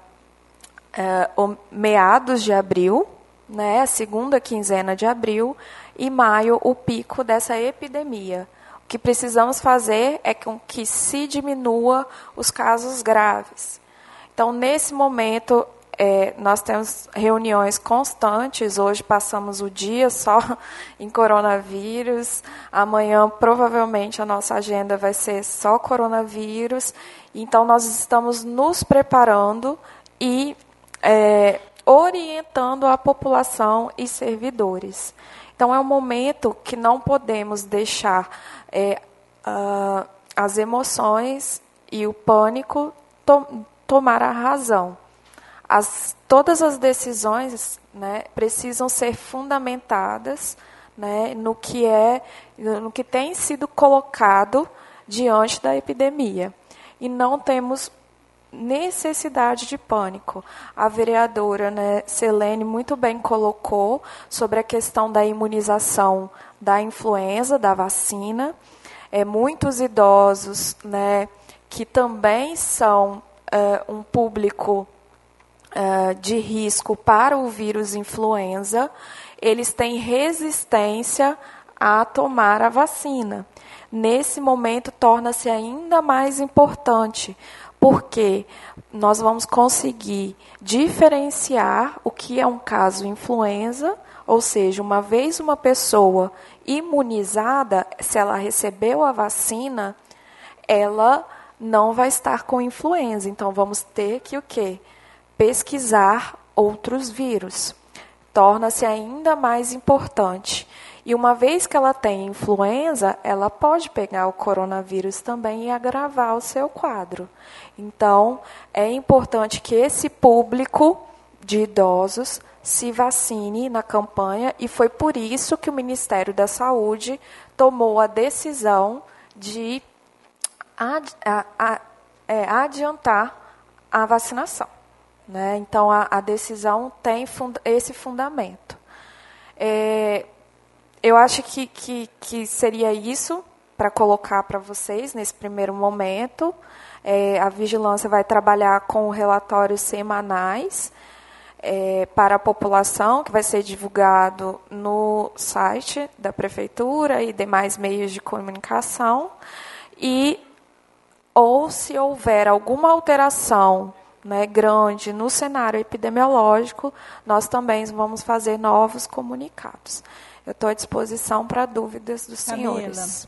é, o, meados de abril, né, a segunda quinzena de abril, e maio, o pico dessa epidemia. O que precisamos fazer é com que se diminua os casos graves. Então, nesse momento, é, nós temos reuniões constantes. Hoje passamos o dia só em coronavírus. Amanhã, provavelmente, a nossa agenda vai ser só coronavírus. Então, nós estamos nos preparando e é, orientando a população e servidores. Então, é um momento que não podemos deixar é, uh, as emoções e o pânico to- tomar a razão. As, todas as decisões, né, precisam ser fundamentadas, né, no que é, no que tem sido colocado diante da epidemia. E não temos necessidade de pânico. A vereadora, né, Selene muito bem colocou sobre a questão da imunização da influenza, da vacina. É, muitos idosos, né, que também são Uh, um público uh, de risco para o vírus influenza, eles têm resistência a tomar a vacina. Nesse momento, torna-se ainda mais importante, porque nós vamos conseguir diferenciar o que é um caso influenza, ou seja, uma vez uma pessoa imunizada, se ela recebeu a vacina, ela não vai estar com influenza. Então, vamos ter que o quê? Pesquisar outros vírus. Torna-se ainda mais importante. E uma vez que ela tem influenza, ela pode pegar o coronavírus também e agravar o seu quadro. Então, é importante que esse público de idosos se vacine na campanha, e foi por isso que o Ministério da Saúde tomou a decisão de Ad, a, a, é, adiantar a vacinação, né? Então, a, a decisão tem funda, esse fundamento. É, eu acho que, que, que seria isso para colocar para vocês nesse primeiro momento. É, a vigilância vai trabalhar com relatórios semanais é, para a população, que vai ser divulgado no site da Prefeitura e demais meios de comunicação. E ou se houver alguma alteração, né, grande no cenário epidemiológico, nós também vamos fazer novos comunicados. Eu estou à disposição para dúvidas dos Camila, senhores.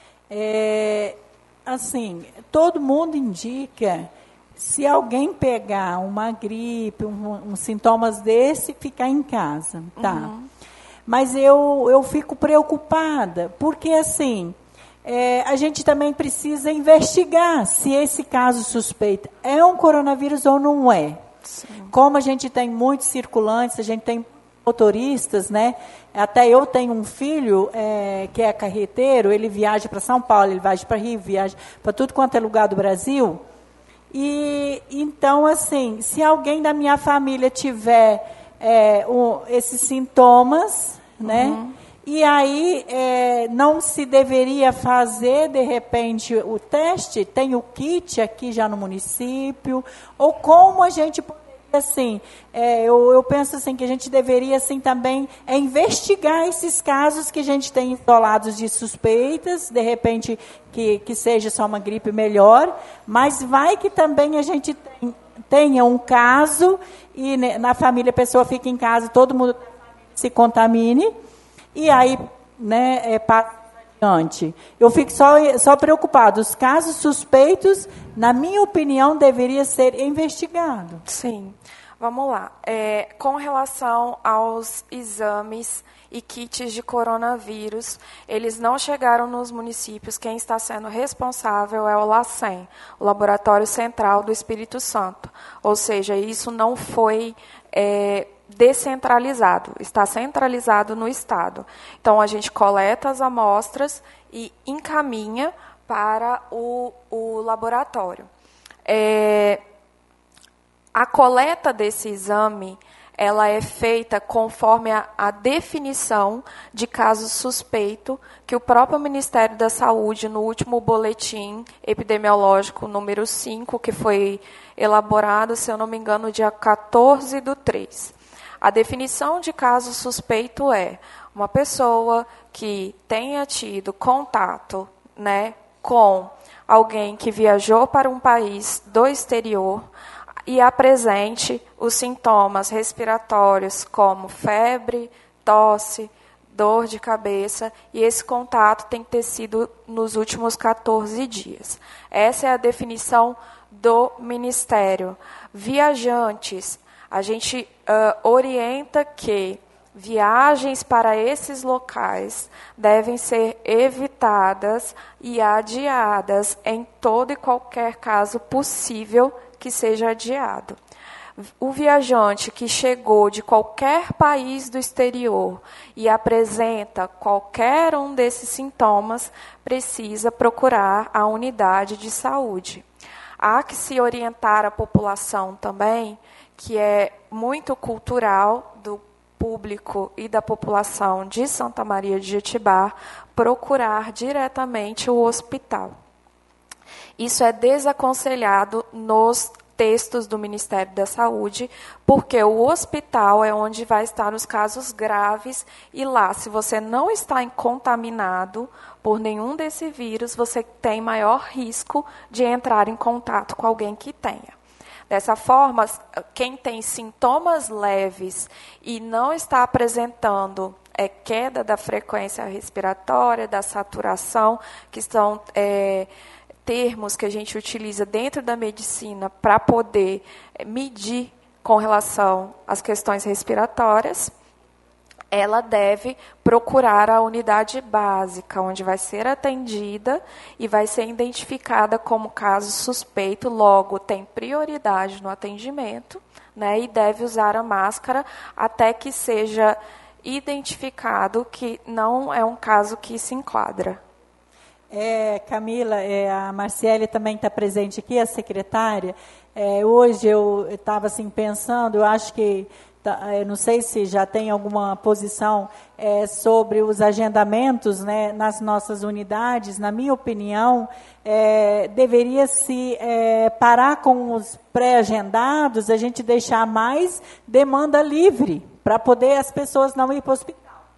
É, assim, todo mundo indica, se alguém pegar uma gripe, um, um sintomas desse, ficar em casa, tá? Uhum. Mas eu, eu fico preocupada, porque assim... É, a gente também precisa investigar se esse caso suspeito é um coronavírus ou não é. Sim. Como a gente tem muitos circulantes, a gente tem motoristas, né? Até eu tenho um filho é, que é carreteiro, ele viaja para São Paulo, ele viaja para Rio, viaja para tudo quanto é lugar do Brasil. E então, assim, se alguém da minha família tiver é, um, esses sintomas, né? Uhum. E aí, é, não se deveria fazer, de repente, o teste? Tem o kit aqui já no município? Ou como a gente poderia, assim, é, eu, eu penso assim, que a gente deveria, assim, também é, investigar esses casos que a gente tem isolados de suspeitas, de repente, que, que seja só uma gripe melhor, mas vai que também a gente tem, tenha um caso e né, na família a pessoa fica em casa, todo mundo se contamine e aí, né, é, passa adiante. Eu fico só, só preocupado. Os casos suspeitos, na minha opinião, deveriam ser investigados. Sim. Vamos lá. É, com relação aos exames e kits de coronavírus, eles não chegaram nos municípios. Quem está sendo responsável é o LACEN, o Laboratório Central do Espírito Santo. Ou seja, isso não foi é, descentralizado, está centralizado no Estado. Então, a gente coleta as amostras e encaminha para o, o laboratório. É, a coleta desse exame, ela é feita conforme a, a definição de caso suspeito que o próprio Ministério da Saúde, no último boletim epidemiológico número cinco, que foi elaborado, se eu não me engano, dia quatorze do três. A definição de caso suspeito é uma pessoa que tenha tido contato, né, com alguém que viajou para um país do exterior e apresente os sintomas respiratórios como febre, tosse, dor de cabeça, e esse contato tem que ter sido nos últimos quatorze dias. Essa é a definição do Ministério. Viajantes, a gente uh, orienta que viagens para esses locais devem ser evitadas e adiadas em todo e qualquer caso possível que seja adiado. O viajante que chegou de qualquer país do exterior e apresenta qualquer um desses sintomas precisa procurar a unidade de saúde. Há que se orientar a população também, que é muito cultural do público e da população de Santa Maria de Jetibá, procurar diretamente o hospital. Isso é desaconselhado nos textos do Ministério da Saúde, porque o hospital é onde vai estar os casos graves, e lá, se você não está contaminado por nenhum desses vírus, você tem maior risco de entrar em contato com alguém que tenha. Dessa forma, quem tem sintomas leves e não está apresentando é, queda da frequência respiratória, da saturação, que são é, termos que a gente utiliza dentro da medicina para poder medir com relação às questões respiratórias, ela deve procurar a unidade básica, onde vai ser atendida e vai ser identificada como caso suspeito, logo tem prioridade no atendimento, né, e deve usar a máscara até que seja identificado que não é um caso que se enquadra. É, Camila, é, a Marciele também está presente aqui, a secretária. É, hoje eu estava assim, pensando, eu acho que, tá, eu não sei se já tem alguma posição é, sobre os agendamentos, né, nas nossas unidades. Na minha opinião, é, deveria se é, parar com os pré-agendados, a gente deixar mais demanda livre, para poder as pessoas não ir para o hospital.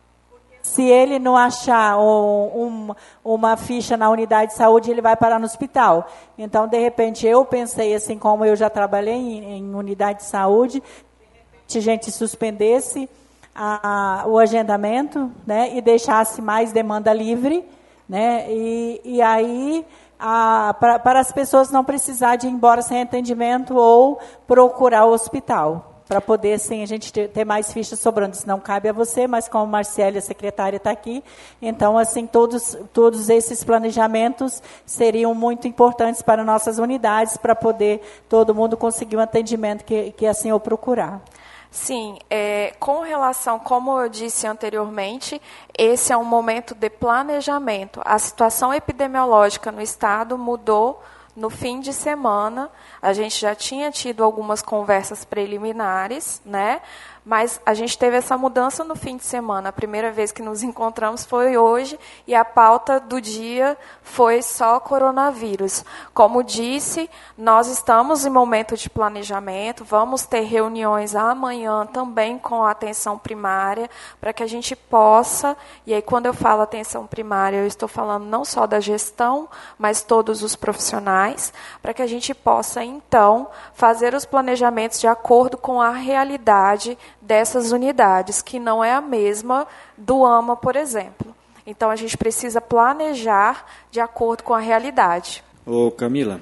Se ele não achar um, um, uma ficha na unidade de saúde, ele vai parar no hospital. Então, de repente, eu pensei, assim como eu já trabalhei em, em unidade de saúde, se a gente suspendesse a, a, o agendamento, né, e deixasse mais demanda livre, né, e, e aí, a, pra, para as pessoas não precisarem de ir embora sem atendimento ou procurar o hospital, para poder, sim, a gente ter, ter mais fichas sobrando. Isso não cabe a você, mas como a Marciele, a secretária, está aqui, então, assim, todos, todos esses planejamentos seriam muito importantes para nossas unidades, para poder todo mundo conseguir um atendimento que, que assim eu procurar. Sim, é, com relação, como eu disse anteriormente, esse é um momento de planejamento. A situação epidemiológica no Estado mudou no fim de semana. A gente já tinha tido algumas conversas preliminares, né? Mas a gente teve essa mudança no fim de semana. A primeira vez que nos encontramos foi hoje e a pauta do dia foi só coronavírus. Como disse, nós estamos em momento de planejamento, vamos ter reuniões amanhã também com a atenção primária, para que a gente possa, e aí quando eu falo atenção primária, eu estou falando não só da gestão, mas todos os profissionais, para que a gente possa, então, fazer os planejamentos de acordo com a realidade dessas unidades, que não é a mesma do AMA, por exemplo. Então, a gente precisa planejar de acordo com a realidade. Ô, Camila,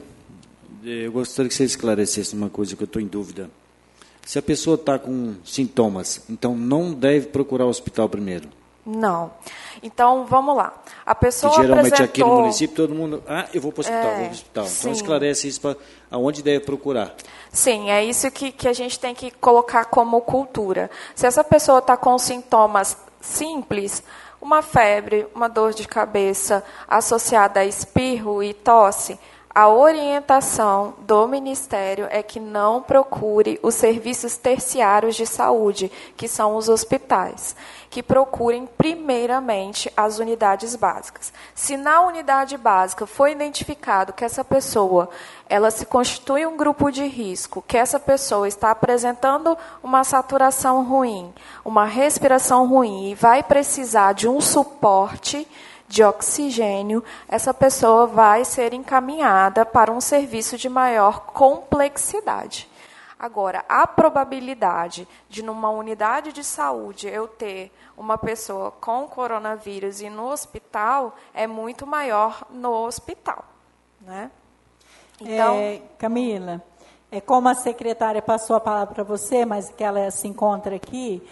eu gostaria que você esclarecesse uma coisa que eu estou em dúvida. Se a pessoa está com sintomas, então não deve procurar o hospital primeiro? Não. Então, vamos lá. A pessoa que geralmente apresentou... aqui no município todo mundo... Ah, eu vou para o hospital, é, vou para o hospital. sim. Então, esclarece isso para aonde deve procurar. Sim, é isso que, que a gente tem que colocar como cultura. Se essa pessoa está com sintomas simples, uma febre, uma dor de cabeça associada a espirro e tosse, a orientação do Ministério é que não procure os serviços terciários de saúde, que são os hospitais, que procurem primeiramente as unidades básicas. Se na unidade básica foi identificado que essa pessoa ela se constitui um grupo de risco, que essa pessoa está apresentando uma saturação ruim, uma respiração ruim e vai precisar de um suporte de oxigênio, essa pessoa vai ser encaminhada para um serviço de maior complexidade. Agora, a probabilidade de, numa unidade de saúde, eu ter uma pessoa com coronavírus e no hospital é muito maior no hospital, né? Então, é, Camila, é como a secretária passou a palavra para você, mas que ela se encontra aqui,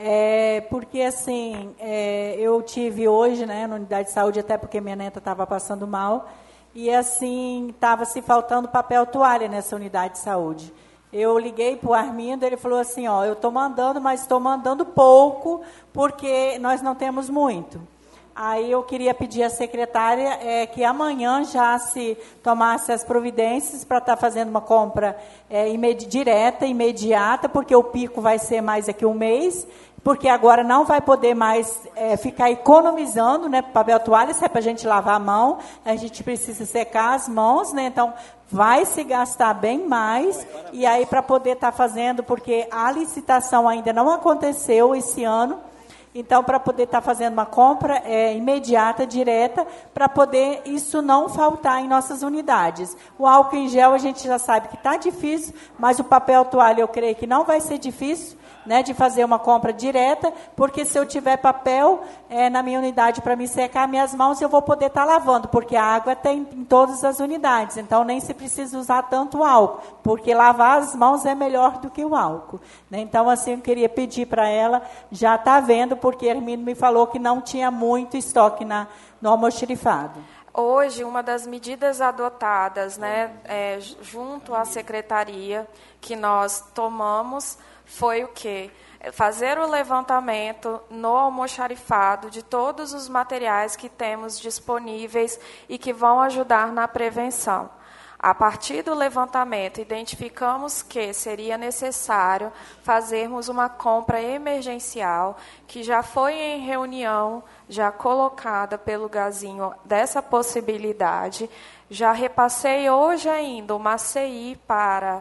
é, porque assim, é, eu tive hoje, né, na unidade de saúde, até porque minha neta estava passando mal, e assim, estava se faltando papel toalha nessa unidade de saúde. Eu liguei para o Armindo, ele falou assim, ó, eu estou mandando, mas estou mandando pouco, porque nós não temos muito. Aí eu queria pedir à secretária é, que amanhã já se tomasse as providências para estar tá fazendo uma compra é, imedi- direta, imediata, porque o pico vai ser mais daqui a um mês, porque agora não vai poder mais é, ficar economizando, né, papel toalha, se é para a gente lavar a mão, a gente precisa secar as mãos, né, então vai se gastar bem mais, e aí para poder estar tá fazendo, porque a licitação ainda não aconteceu esse ano. Então, para poder estar tá fazendo uma compra é, imediata, direta, para poder isso não faltar em nossas unidades. O álcool em gel a gente já sabe que está difícil, mas o papel toalha eu creio que não vai ser difícil, né, de fazer uma compra direta, porque se eu tiver papel é, na minha unidade para me secar minhas mãos, eu vou poder estar tá lavando, porque a água tem em todas as unidades, então nem se precisa usar tanto álcool, porque lavar as mãos é melhor do que o álcool, né? Então, assim, eu queria pedir para ela, já está vendo, porque Hermínio me falou que não tinha muito estoque na, no almoxarifado. Hoje, uma das medidas adotadas, né, é, junto à secretaria, que nós tomamos, foi o quê? Fazer o levantamento no almoxarifado de todos os materiais que temos disponíveis e que vão ajudar na prevenção. A partir do levantamento, identificamos que seria necessário fazermos uma compra emergencial, que já foi em reunião, já colocada pelo Gazinho dessa possibilidade. Já repassei hoje ainda uma C I para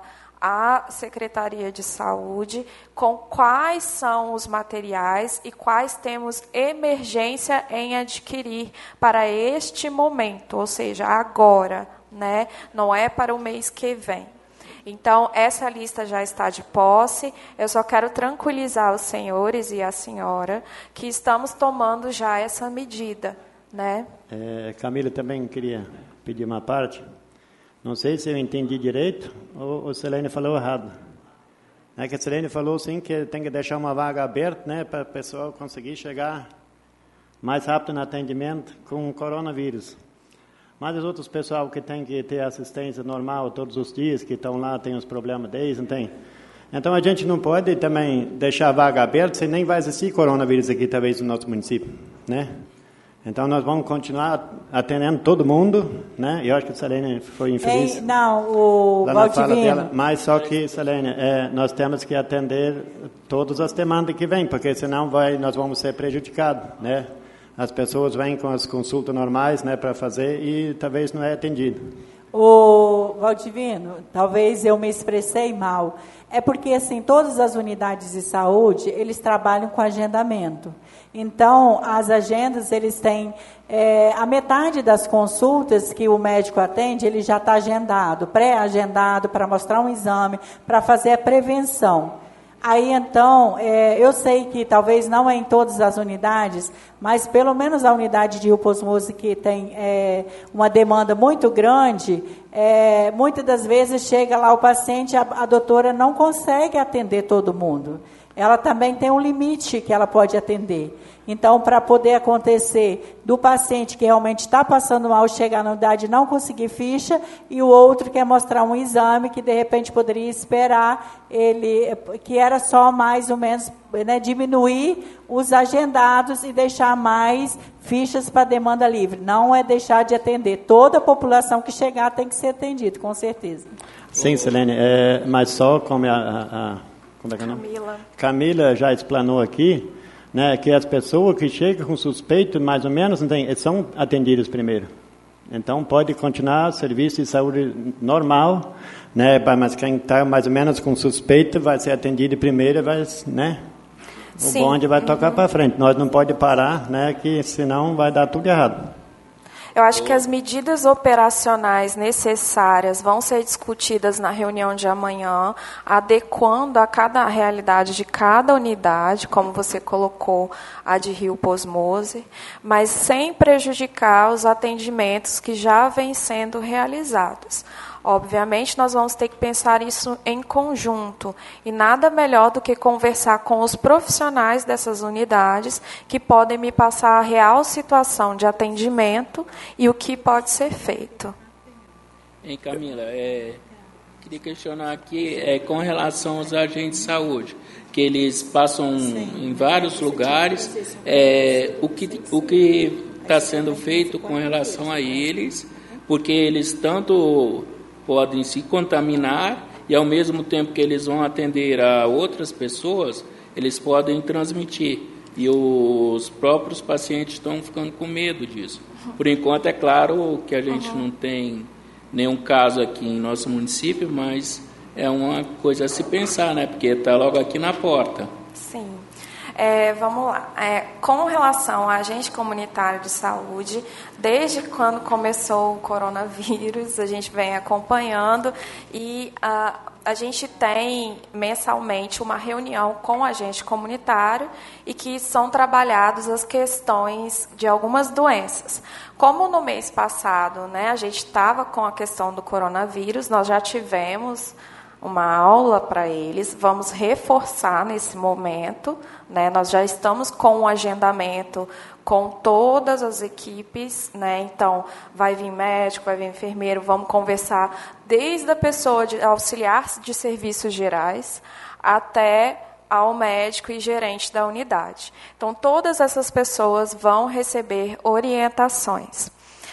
a Secretaria de Saúde com quais são os materiais e quais temos emergência em adquirir para este momento, ou seja, agora, né? Não é para o mês que vem. Então, essa lista já está de posse. Eu só quero tranquilizar os senhores e a senhora que estamos tomando já essa medida, né? É, Camila, também queria pedir uma parte. Não sei se eu entendi direito ou a Selene falou errado. É que a Selene falou sim que tem que deixar uma vaga aberta, né, para a pessoa conseguir chegar mais rápido no atendimento com o coronavírus. Mas os outros pessoal que tem que ter assistência normal todos os dias, que estão lá, tem os problemas deles, não tem. Então a gente não pode também deixar a vaga aberta, se nem vai existir coronavírus aqui talvez no nosso município, né? Então, nós vamos continuar atendendo todo mundo, né? Eu acho que a Selene foi infeliz. Ei, não, o Valdivino. Mas só que, Selene, é, nós temos que atender todas as demandas que vêm, porque senão vai, nós vamos ser prejudicados, né? As pessoas vêm com as consultas normais, né, para fazer e talvez não é atendido. O Valdivino, talvez eu me expressei mal. É porque, assim, todas as unidades de saúde, eles trabalham com agendamento. Então, as agendas, eles têm... É, a metade das consultas que o médico atende, ele já está agendado, pré-agendado, para mostrar um exame, para fazer a prevenção. Aí, então, é, eu sei que talvez não é em todas as unidades, mas pelo menos a unidade de hiposmose que tem é, uma demanda muito grande, é, muitas das vezes chega lá o paciente, a, a doutora não consegue atender todo mundo. Ela também tem um limite que ela pode atender. Então, para poder acontecer do paciente que realmente está passando mal, chegar na unidade e não conseguir ficha, e o outro quer mostrar um exame que, de repente, poderia esperar, ele, que era só mais ou menos, né, diminuir os agendados e deixar mais fichas para demanda livre. Não é deixar de atender. Toda a população que chegar tem que ser atendida, com certeza. Sim, Silene, é, mas só como a, a, a como é que é o nome? Camila. Camila já explanou aqui, né, que as pessoas que chegam com suspeito, mais ou menos, não tem, são atendidas primeiro. Então, pode continuar serviço de saúde normal, né, mas quem está mais ou menos com suspeito vai ser atendido primeiro, vai, né, o Sim. bonde vai tocar uhum. para frente. Nós não pode parar, né, que senão vai dar tudo errado. Eu acho que as medidas operacionais necessárias vão ser discutidas na reunião de amanhã, adequando a cada realidade de cada unidade, como você colocou a de hiposmose, mas sem prejudicar os atendimentos que já vêm sendo realizados. Obviamente, nós vamos ter que pensar isso em conjunto, e nada melhor do que conversar com os profissionais dessas unidades, que podem me passar a real situação de atendimento e o que pode ser feito. Hein, Camila, é, queria questionar aqui é, com relação aos agentes de saúde, que eles passam Sim. em vários lugares, é, o que o que está sendo feito com relação a eles, porque eles tanto podem se contaminar e, ao mesmo tempo que eles vão atender a outras pessoas, eles podem transmitir. E os próprios pacientes estão ficando com medo disso. Por enquanto, é claro que a gente uhum. não tem nenhum caso aqui em nosso município, mas é uma coisa a se pensar, né? Porque está logo aqui na porta. Sim. É, vamos lá. É, com relação a agente comunitário de saúde, desde quando começou o coronavírus, a gente vem acompanhando e a, a gente tem mensalmente uma reunião com o agente comunitário e que são trabalhadas as questões de algumas doenças. Como no mês passado, né, a gente estava com a questão do coronavírus, nós já tivemos uma aula para eles, vamos reforçar nesse momento, né? Nós já estamos com um agendamento com todas as equipes, né? Então, vai vir médico, vai vir enfermeiro, vamos conversar desde a pessoa de auxiliar de serviços gerais até ao médico e gerente da unidade. Então, todas essas pessoas vão receber orientações.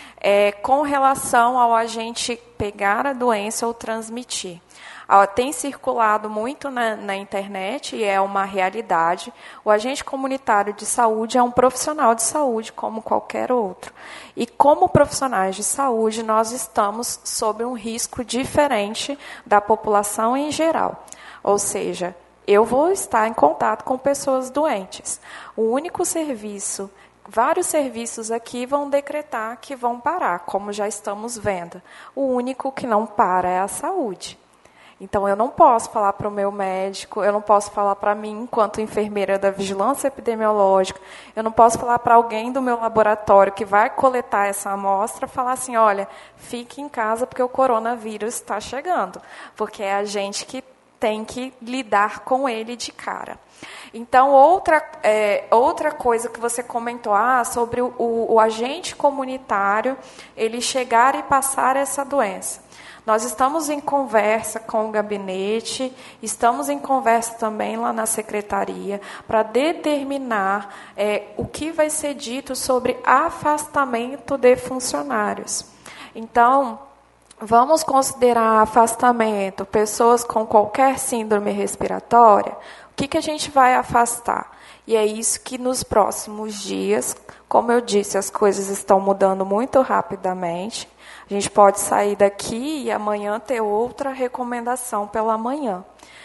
É, com relação ao agente pegar a doença ou transmitir. Tem circulado muito na, na internet e é uma realidade. O agente comunitário de saúde é um profissional de saúde como qualquer outro. E como profissionais de saúde, nós estamos sob um risco diferente da população em geral. Ou seja, eu vou estar em contato com pessoas doentes. O único serviço, vários serviços aqui vão decretar que vão parar, como já estamos vendo. O único que não para é a saúde. Então, eu não posso falar para o meu médico, eu não posso falar para mim, enquanto enfermeira da vigilância epidemiológica, eu não posso falar para alguém do meu laboratório que vai coletar essa amostra, falar assim, olha, fique em casa porque o coronavírus está chegando, porque é a gente que tem que lidar com ele de cara. Então, outra, é, outra coisa que você comentou, ah, sobre o, o, o agente comunitário, ele chegar e passar essa doença. Nós estamos em conversa com o gabinete, estamos em conversa também lá na secretaria para determinar é, o que vai ser dito sobre afastamento de funcionários. Então, vamos considerar afastamento pessoas com qualquer síndrome respiratória. O que, que a gente vai afastar? E é isso que nos próximos dias, como eu disse, as coisas estão mudando muito rapidamente. A gente pode sair daqui e amanhã ter outra recomendação pela manhã.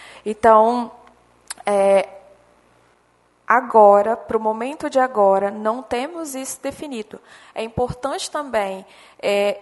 Então, é, agora, para o momento de agora, não temos isso definido. É importante também é,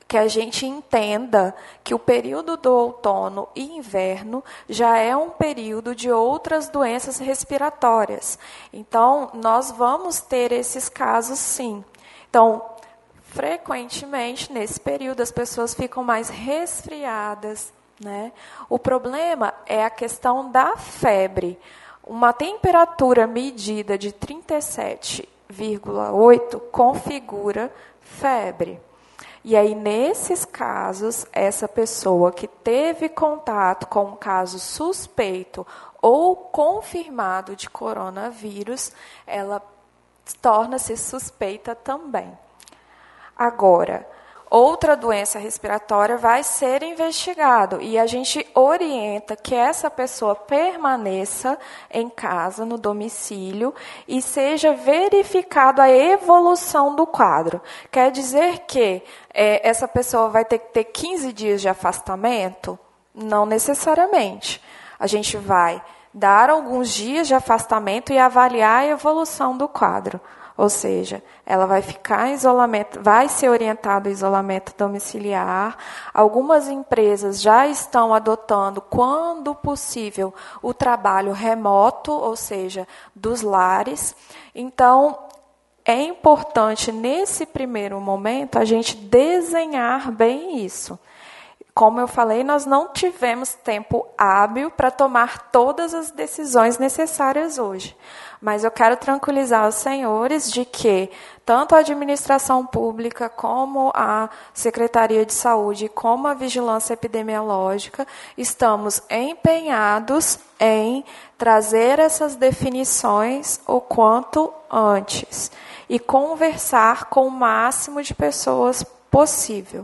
que a gente entenda que o período do outono e inverno já é um período de outras doenças respiratórias. Então, nós vamos ter esses casos, sim. Então, frequentemente, nesse período, as pessoas ficam mais resfriadas, né? O problema é a questão da febre. Uma temperatura medida de trinta e sete vírgula oito configura febre. E aí, nesses casos, essa pessoa que teve contato com um caso suspeito ou confirmado de coronavírus, ela torna-se suspeita também. Agora, outra doença respiratória vai ser investigado e a gente orienta que essa pessoa permaneça em casa, no domicílio, e seja verificado a evolução do quadro. Quer dizer que é, essa pessoa vai ter que ter quinze dias de afastamento? Não necessariamente. A gente vai dar alguns dias de afastamento e avaliar a evolução do quadro. Ou seja, ela vai ficar em isolamento, vai ser orientada ao isolamento domiciliar. Algumas empresas já estão adotando, quando possível, o trabalho remoto, ou seja, dos lares. Então, é importante, nesse primeiro momento, a gente desenhar bem isso. Como eu falei, nós não tivemos tempo hábil para tomar todas as decisões necessárias hoje. Mas eu quero tranquilizar os senhores de que tanto a administração pública, como a Secretaria de Saúde, como a Vigilância Epidemiológica, estamos empenhados em trazer essas definições o quanto antes e conversar com o máximo de pessoas possível.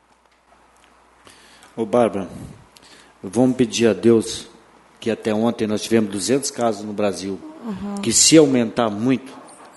Ô, Bárbara, vamos pedir a Deus que até ontem nós tivemos duzentos casos no Brasil, uhum. que se aumentar muito,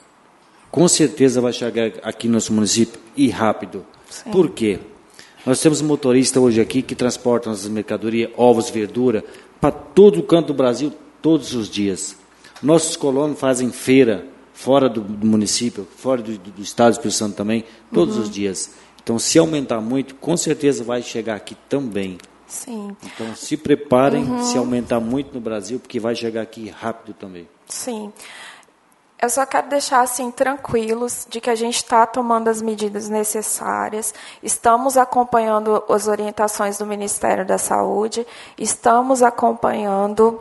com certeza vai chegar aqui no nosso município e rápido. Sim. Por quê? Nós temos um motorista hoje aqui que transporta nossas mercadorias, ovos, verdura, para todo o canto do Brasil, todos os dias. Nossos colonos fazem feira fora do, do município, fora do, do estado do Espírito Santo também, todos uhum. os dias. Então, se aumentar muito, com certeza vai chegar aqui também. Sim. Então, se preparem, uhum. se aumentar muito no Brasil, porque vai chegar aqui rápido também. Sim. Eu só quero deixar assim tranquilos de que a gente está tomando as medidas necessárias, estamos acompanhando as orientações do Ministério da Saúde, estamos acompanhando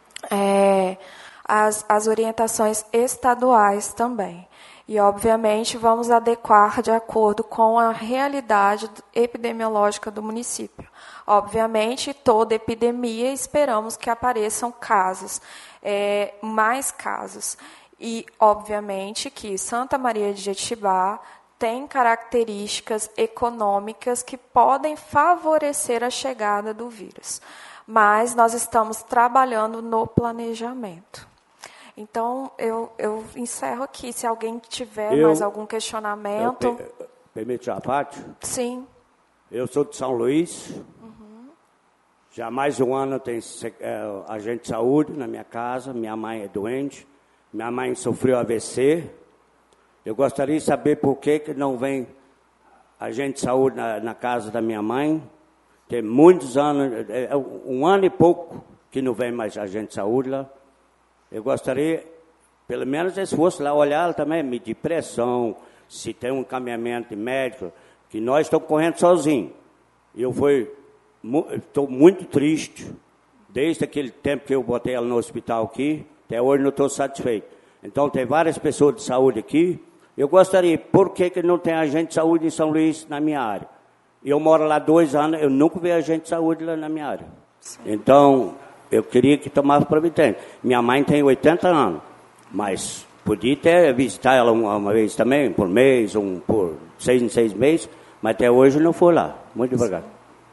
é, as, as orientações estaduais também. E, obviamente, vamos adequar de acordo com a realidade epidemiológica do município. Obviamente, toda epidemia, esperamos que apareçam casos, é, mais casos. E, obviamente, que Santa Maria de Jetibá tem características econômicas que podem favorecer a chegada do vírus. Mas nós estamos trabalhando no planejamento. Então, eu, eu encerro aqui. Se alguém tiver eu, mais algum questionamento... Eu, permite a parte? Sim. Eu sou de São Luís. Uhum. Já há mais de um ano tem é, agente de saúde na minha casa. Minha mãe é doente. Minha mãe sofreu A V C. Eu gostaria de saber por que, que não vem agente de saúde na, na casa da minha mãe. Tem muitos anos, é, um ano e pouco que não vem mais agente de saúde lá. Eu gostaria, pelo menos, se fosse lá olhar também, medir pressão, se tem um encaminhamento médico, que nós estamos correndo sozinhos. Eu estou muito triste, desde aquele tempo que eu botei ela no hospital aqui, até hoje não estou satisfeito. Então, tem várias pessoas de saúde aqui. Eu gostaria, por que, que não tem agente de saúde em São Luís, na minha área? Eu moro lá dois anos, eu nunca vi agente de saúde lá na minha área. Sim. Então... eu queria que tomasse providência. Minha mãe tem oitenta anos, mas podia até visitar ela uma, uma vez também, por mês, um, por seis em seis meses, mas até hoje não foi lá. Muito obrigado.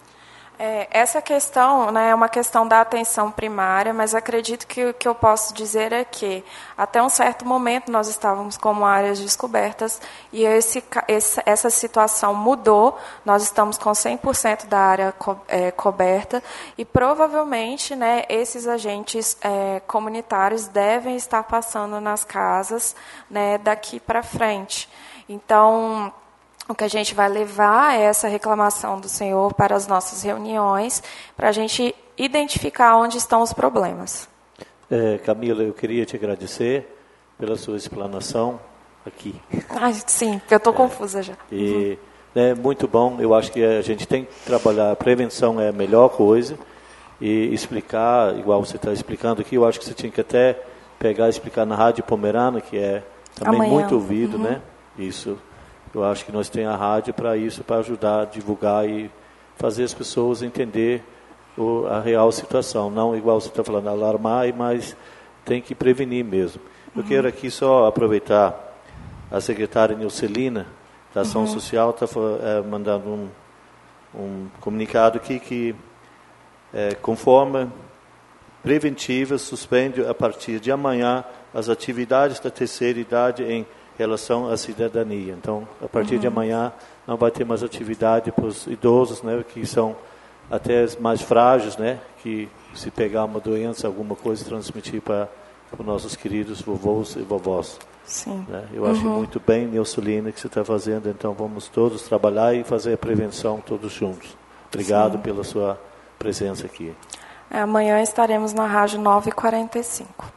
É, essa questão, né, é uma questão da atenção primária, mas acredito que o que eu posso dizer é que, até um certo momento, nós estávamos como áreas descobertas e esse, esse, essa situação mudou, nós estamos com cem por cento da área co, é, coberta e, provavelmente, né, esses agentes é, comunitários devem estar passando nas casas, né, daqui para frente. Então... o que a gente vai levar é essa reclamação do senhor para as nossas reuniões, para a gente identificar onde estão os problemas. É, Camila, eu queria te agradecer pela sua explanação aqui. Ai, sim, eu estou é, confusa já. E uhum. é muito bom, eu acho que a gente tem que trabalhar, a prevenção é a melhor coisa, e explicar, igual você está explicando aqui, eu acho que você tinha que até pegar e explicar na Rádio Pomerana, que é também Amanhã. muito ouvido, uhum. né? Isso. Eu acho que nós temos a rádio para isso, para ajudar a divulgar e fazer as pessoas entender o, a real situação. Não igual você está falando, alarmar, mas tem que prevenir mesmo. Eu uhum. quero aqui só aproveitar a secretária Nilcelina, da Ação uhum. Social, está é, mandando um, um comunicado aqui que, é, conforme preventiva, suspende a partir de amanhã as atividades da terceira idade em relação à cidadania. Então, a partir uhum. de amanhã, não vai ter mais atividade para os idosos, né, que são até mais frágeis, né, que se pegar uma doença, alguma coisa, transmitir para os nossos queridos vovôs e vovós. Sim. Né? Eu uhum. acho muito bem, Nilcelina, que você está fazendo. Então, vamos todos trabalhar e fazer a prevenção todos juntos. Obrigado Sim. pela sua presença aqui. É, amanhã estaremos na rádio nove e quarenta e cinco.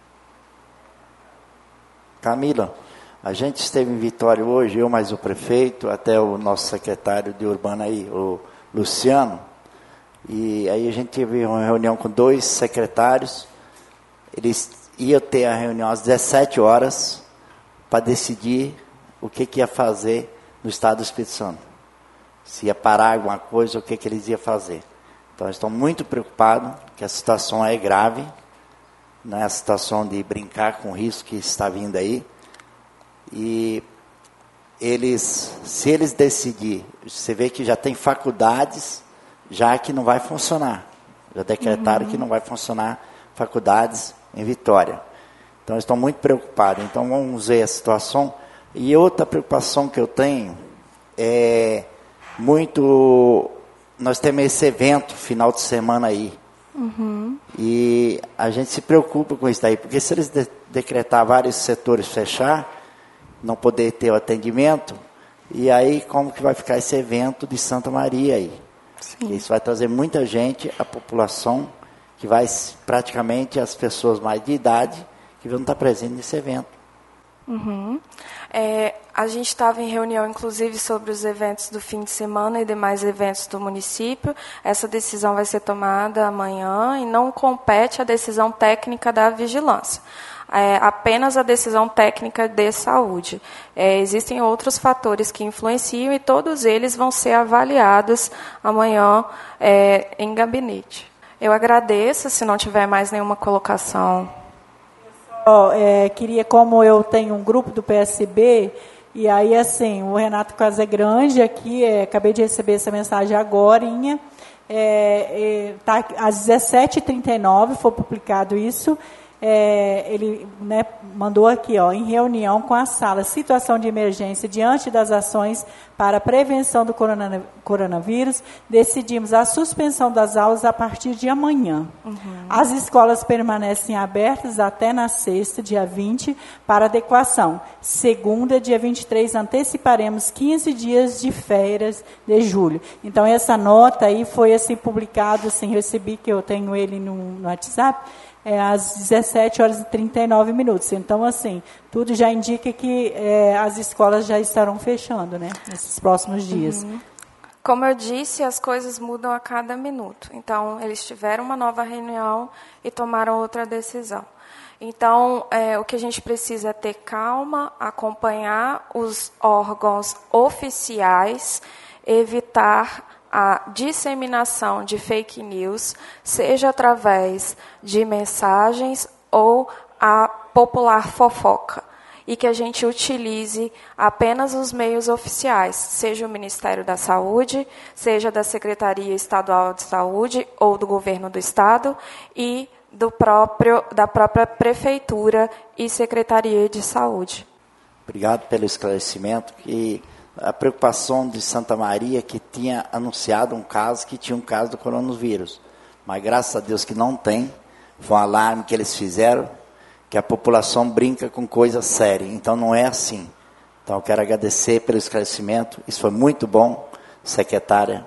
Camila, a gente esteve em Vitória hoje, eu mais o prefeito, até o nosso secretário de Urbana aí, o Luciano, e aí a gente teve uma reunião com dois secretários, eles iam ter a reunião às dezessete horas para decidir o que, que ia fazer no estado do Espírito Santo. Se ia parar alguma coisa, o que, que eles iam fazer. Então, eles estão muito preocupados, que a situação é grave, não é a situação de brincar com o risco que está vindo aí. E eles, se eles decidirem, você vê que já tem faculdades, já que não vai funcionar. Já decretaram uhum. que não vai funcionar faculdades em Vitória. Então, eles estão muito preocupados. Então, vamos ver a situação. E outra preocupação que eu tenho é muito... Nós temos esse evento final de semana aí. Uhum. E a gente se preocupa com isso daí, porque se eles de- decretar vários setores fechar, não poder ter o atendimento, e aí como que vai ficar esse evento de Santa Maria aí? Isso vai trazer muita gente, a população, que vai praticamente as pessoas mais de idade, que vão estar presentes nesse evento. Uhum. É, a gente estava em reunião, inclusive, sobre os eventos do fim de semana e demais eventos do município. Essa decisão vai ser tomada amanhã e não compete a decisão técnica da vigilância. É apenas a decisão técnica de saúde. É, existem outros fatores que influenciam e todos eles vão ser avaliados amanhã é, em gabinete. Eu agradeço, se não tiver mais nenhuma colocação. Eu é, queria, como eu tenho um grupo do P S B, e aí, assim, o Renato Casagrande aqui, é, acabei de receber essa mensagem agorinha, é, é, tá, às dezessete e trinta e nove foi publicado isso. É, ele né, mandou aqui, ó, em reunião com a sala, situação de emergência diante das ações para a prevenção do corona, coronavírus, decidimos a suspensão das aulas a partir de amanhã. Uhum. As escolas permanecem abertas até na sexta, dia vinte, para adequação. Segunda, dia vinte e três, anteciparemos quinze dias de férias de julho. Então, essa nota aí foi assim, publicada, assim, recebi que eu tenho ele no, no WhatsApp, É, às dezessete horas e trinta e nove minutos. Então, assim, tudo já indica que é, as escolas já estarão fechando, né, nesses próximos dias. Uhum. Como eu disse, as coisas mudam a cada minuto. Então, eles tiveram uma nova reunião e tomaram outra decisão. Então, é, o que a gente precisa é ter calma, acompanhar os órgãos oficiais, evitar a disseminação de fake news, seja através de mensagens ou a popular fofoca, e que a gente utilize apenas os meios oficiais, seja o Ministério da Saúde, seja da Secretaria Estadual de Saúde ou do Governo do Estado e do próprio, da própria Prefeitura e Secretaria de Saúde. Obrigado pelo esclarecimento. Que a preocupação de Santa Maria, que tinha anunciado um caso, que tinha um caso do coronavírus. Mas graças a Deus que não tem. Foi um alarme que eles fizeram, que a população brinca com coisa séria. Então não é assim. Então, eu quero agradecer pelo esclarecimento. Isso foi muito bom, secretária,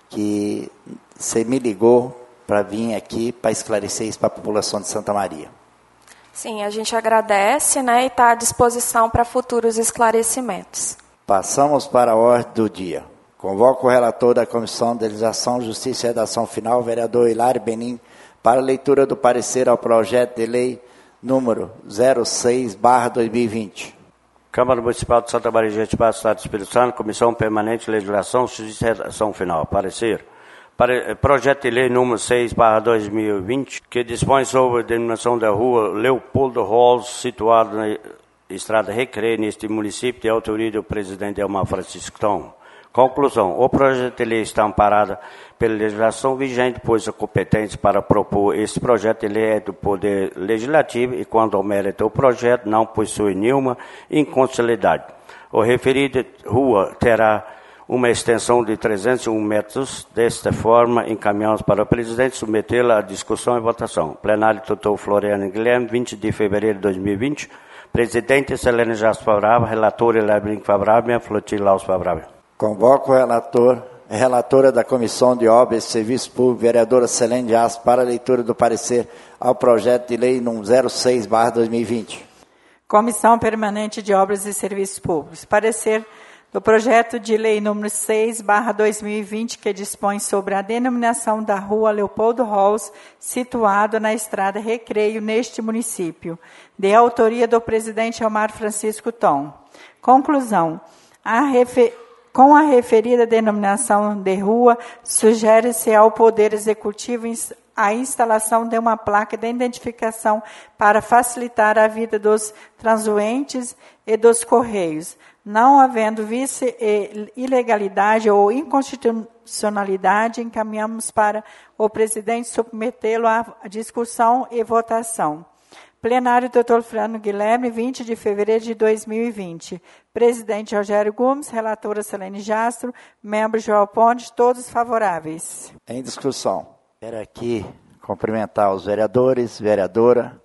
que você me ligou para vir aqui para esclarecer isso para a população de Santa Maria. Sim, a gente agradece, né, e está à disposição para futuros esclarecimentos. Passamos para a ordem do dia. Convoco o relator da Comissão de Legislação, Justiça e Redação Final, vereador Hilário Benim, para a leitura do parecer ao projeto de lei número zero seis barra dois mil e vinte. Câmara Municipal de Santa Maria de Jetibá, Estado do Espírito Santo, Comissão Permanente de Legislação, Justiça e Redação Final. Parecer. Para, projeto de lei número seis barra dois mil e vinte, que dispõe sobre a denominação da rua Leopoldo Halls, situada na Estrada Recreio, neste município, de autoria do presidente Elmar Francisco Tom. Conclusão. O projeto de lei está amparado pela legislação vigente, pois a competência para propor este projeto de lei é do Poder Legislativo e, quanto ao mérito do projeto, não possui nenhuma inconstitucionalidade. O referido rua terá uma extensão de trezentos e um metros. Desta forma, encaminhamos para o presidente submetê-la à discussão e votação. Plenário doutor Floriano Guilherme, vinte de fevereiro de dois mil e vinte. Presidente Selene Jasper favorável, relator Hilário favorável, minha flotilha Laus favorável. Convoco o relator, a relatora da Comissão de Obras e Serviços Públicos, vereadora Selene Jasper, para a leitura do parecer ao projeto de lei número zero seis barra dois mil e vinte. Comissão Permanente de Obras e Serviços Públicos. Parecer do projeto de lei número seis barra dois mil e vinte, que dispõe sobre a denominação da rua Leopoldo Halls, situado na Estrada Recreio, neste município, de autoria do presidente Elmar Francisco Tom. Conclusão. A refer... Com a referida denominação de rua, sugere-se ao Poder Executivo a instalação de uma placa de identificação para facilitar a vida dos transuentes e dos correios. Não havendo vice ilegalidade ou inconstitucionalidade, encaminhamos para o presidente submetê-lo à discussão e votação. Plenário doutor Floriano Guilherme, vinte de fevereiro de dois mil e vinte. Presidente Rogério Gomes, relatora Selene Jastro, membro João Pontes, todos favoráveis. Em discussão. Quero aqui cumprimentar os vereadores, vereadora,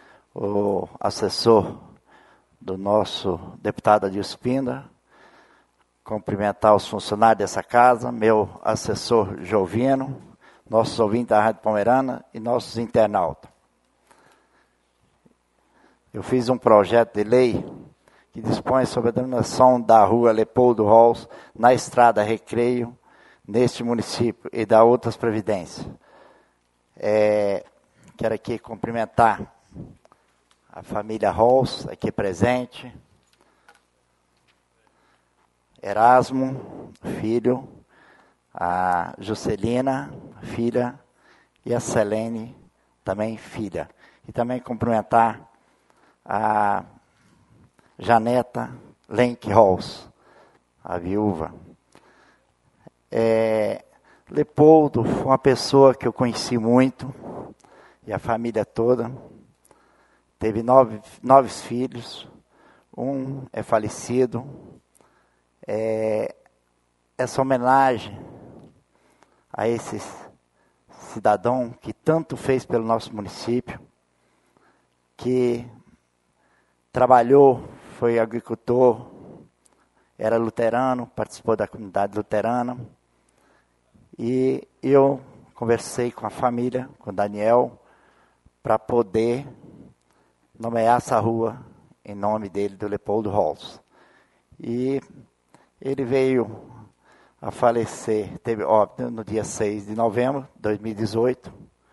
o assessor do nosso deputado Adilson Pinda, cumprimentar os funcionários dessa casa, meu assessor Jovino, nossos ouvintes da Rádio Pomerana e nossos internautas. Eu fiz um projeto de lei que dispõe sobre a denominação da rua Leopoldo Halls, na Estrada Recreio, neste município, e da outras previdências. É, quero aqui cumprimentar a família Halls, aqui presente, Erasmo, filho, a Juscelina, filha, e a Selene, também filha. E também cumprimentar a Janeta Lenk Halls, a viúva. É, Leopoldo foi uma pessoa que eu conheci muito, e a família toda. Teve nove, nove filhos, um é falecido. É, essa homenagem a esse cidadão que tanto fez pelo nosso município, que trabalhou, foi agricultor, era luterano, participou da comunidade luterana. E eu conversei com a família, com o Daniel, para poder nomear essa rua em nome dele, do Leopoldo Halls. E ele veio a falecer, teve óbito no dia seis de novembro de dois mil e dezoito.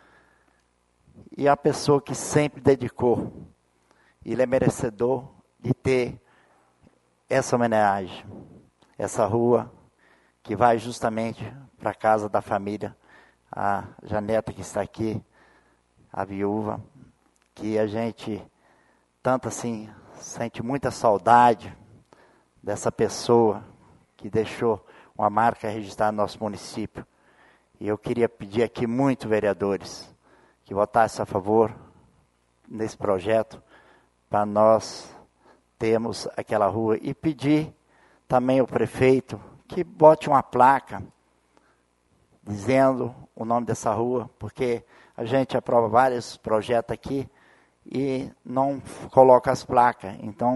E a pessoa que sempre dedicou, ele é merecedor de ter essa homenagem, essa rua que vai justamente para a casa da família, a Janeta que está aqui, a viúva, que a gente tanto assim sente muita saudade dessa pessoa que deixou uma marca registrada no nosso município. E eu queria pedir aqui muito, vereadores, que votassem a favor nesse projeto, para nós termos aquela rua. E pedir também ao prefeito que bote uma placa dizendo o nome dessa rua, porque a gente aprova vários projetos aqui e não coloca as placas. Então,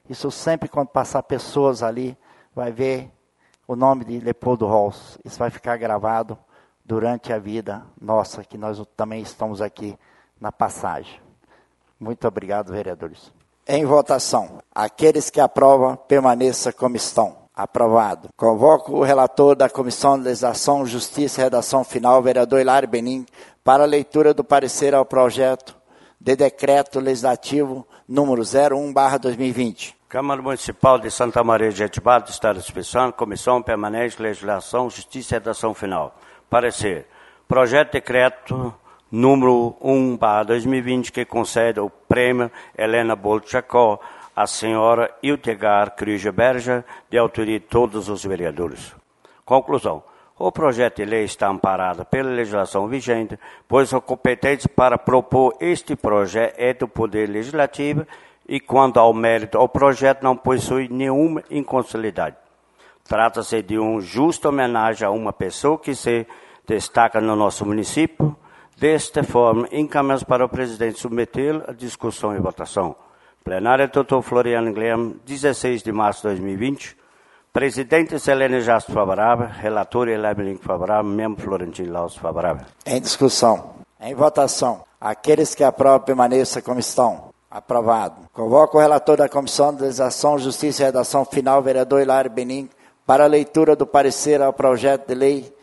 Isso sempre, quando passar pessoas ali, vai ver o nome de Leopoldo Rolls. Isso vai ficar gravado durante a vida nossa, que nós também estamos aqui na passagem. Muito obrigado, vereadores. Em votação, aqueles que aprovam, permaneça como estão. Aprovado. Convoco o relator da Comissão de Legislação, Justiça e Redação Final, vereador Hilário Benim, para a leitura do parecer ao projeto de decreto legislativo número zero um barra dois mil e vinte. Câmara Municipal de Santa Maria de Jetibá, do Estado do Espírito Santo, Comissão Permanente de Legislação, Justiça e Redação Final. Parecer. Projeto de decreto número um barra dois mil e vinte, que concede o prêmio Helena Bolchacó à senhora Hildegard Krüger-Berger, de autoria de todos os vereadores. Conclusão. O projeto de lei está amparado pela legislação vigente, pois a competência para propor este projeto é do Poder Legislativo e, quanto ao mérito, o projeto não possui nenhuma inconstitucionalidade. Trata-se de uma justa homenagem a uma pessoa que se destaca no nosso município. Desta forma, encaminhamos para o presidente submetê-lo à discussão e votação. Plenário, doutor Floriano Guilherme, dezesseis de março de dois mil e vinte. Presidente Selene Jastro favorável. Relator Hilário favorável. Membro Florentino Laus favorável. Em discussão. Em votação. Aqueles que aprovam, permaneçam como estão. Aprovado. Convoco o relator da Comissão de Legislação, Justiça e Redação Final, vereador Hilário Benim, para a leitura do parecer ao projeto de lei,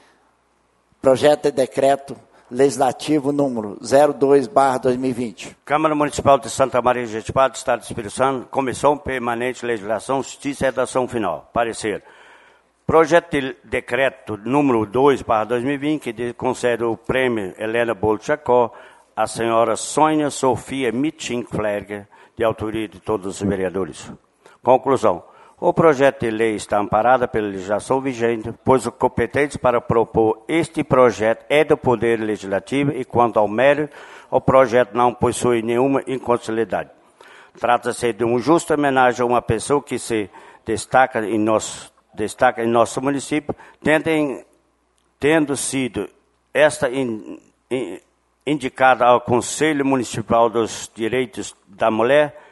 projeto de decreto legislativo número zero dois barra dois mil e vinte. Câmara Municipal de Santa Maria de Jetibá, do Estado do Espírito Santo, Comissão Permanente de Legislação, Justiça e Redação Final. Parecer. Projeto de decreto número dois barra dois mil e vinte, que concede o prêmio Helena Bolchacó à senhora Sônia Sofia Mitching-Flerger, de autoria de todos os vereadores. Conclusão. O projeto de lei está amparado pela legislação vigente, pois o competente para propor este projeto é do Poder Legislativo e, quanto ao mérito, o projeto não possui nenhuma inconstitucionalidade. Trata-se de uma justa homenagem a uma pessoa que se destaca em nosso, destaca em nosso município, tendo, em, tendo sido esta in, in, indicada ao Conselho Municipal dos Direitos da Mulher.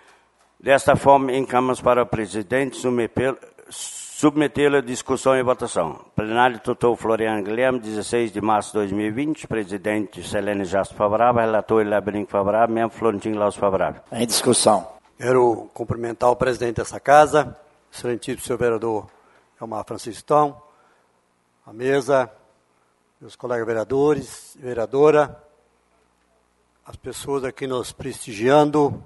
Desta forma, encaminhamos para o presidente submetê-lo à discussão e votação. Plenário, doutor Floriano Guilherme, dezesseis de março de dois mil e vinte. Presidente Selene Jastro favorável. Relator Hilário favorável. Membro Florentino Laus favorável. Em discussão. Quero cumprimentar o presidente dessa casa, excelentíssimo senhor vereador Elmar Franciscão, a mesa, meus colegas vereadores e vereadora, as pessoas aqui nos prestigiando,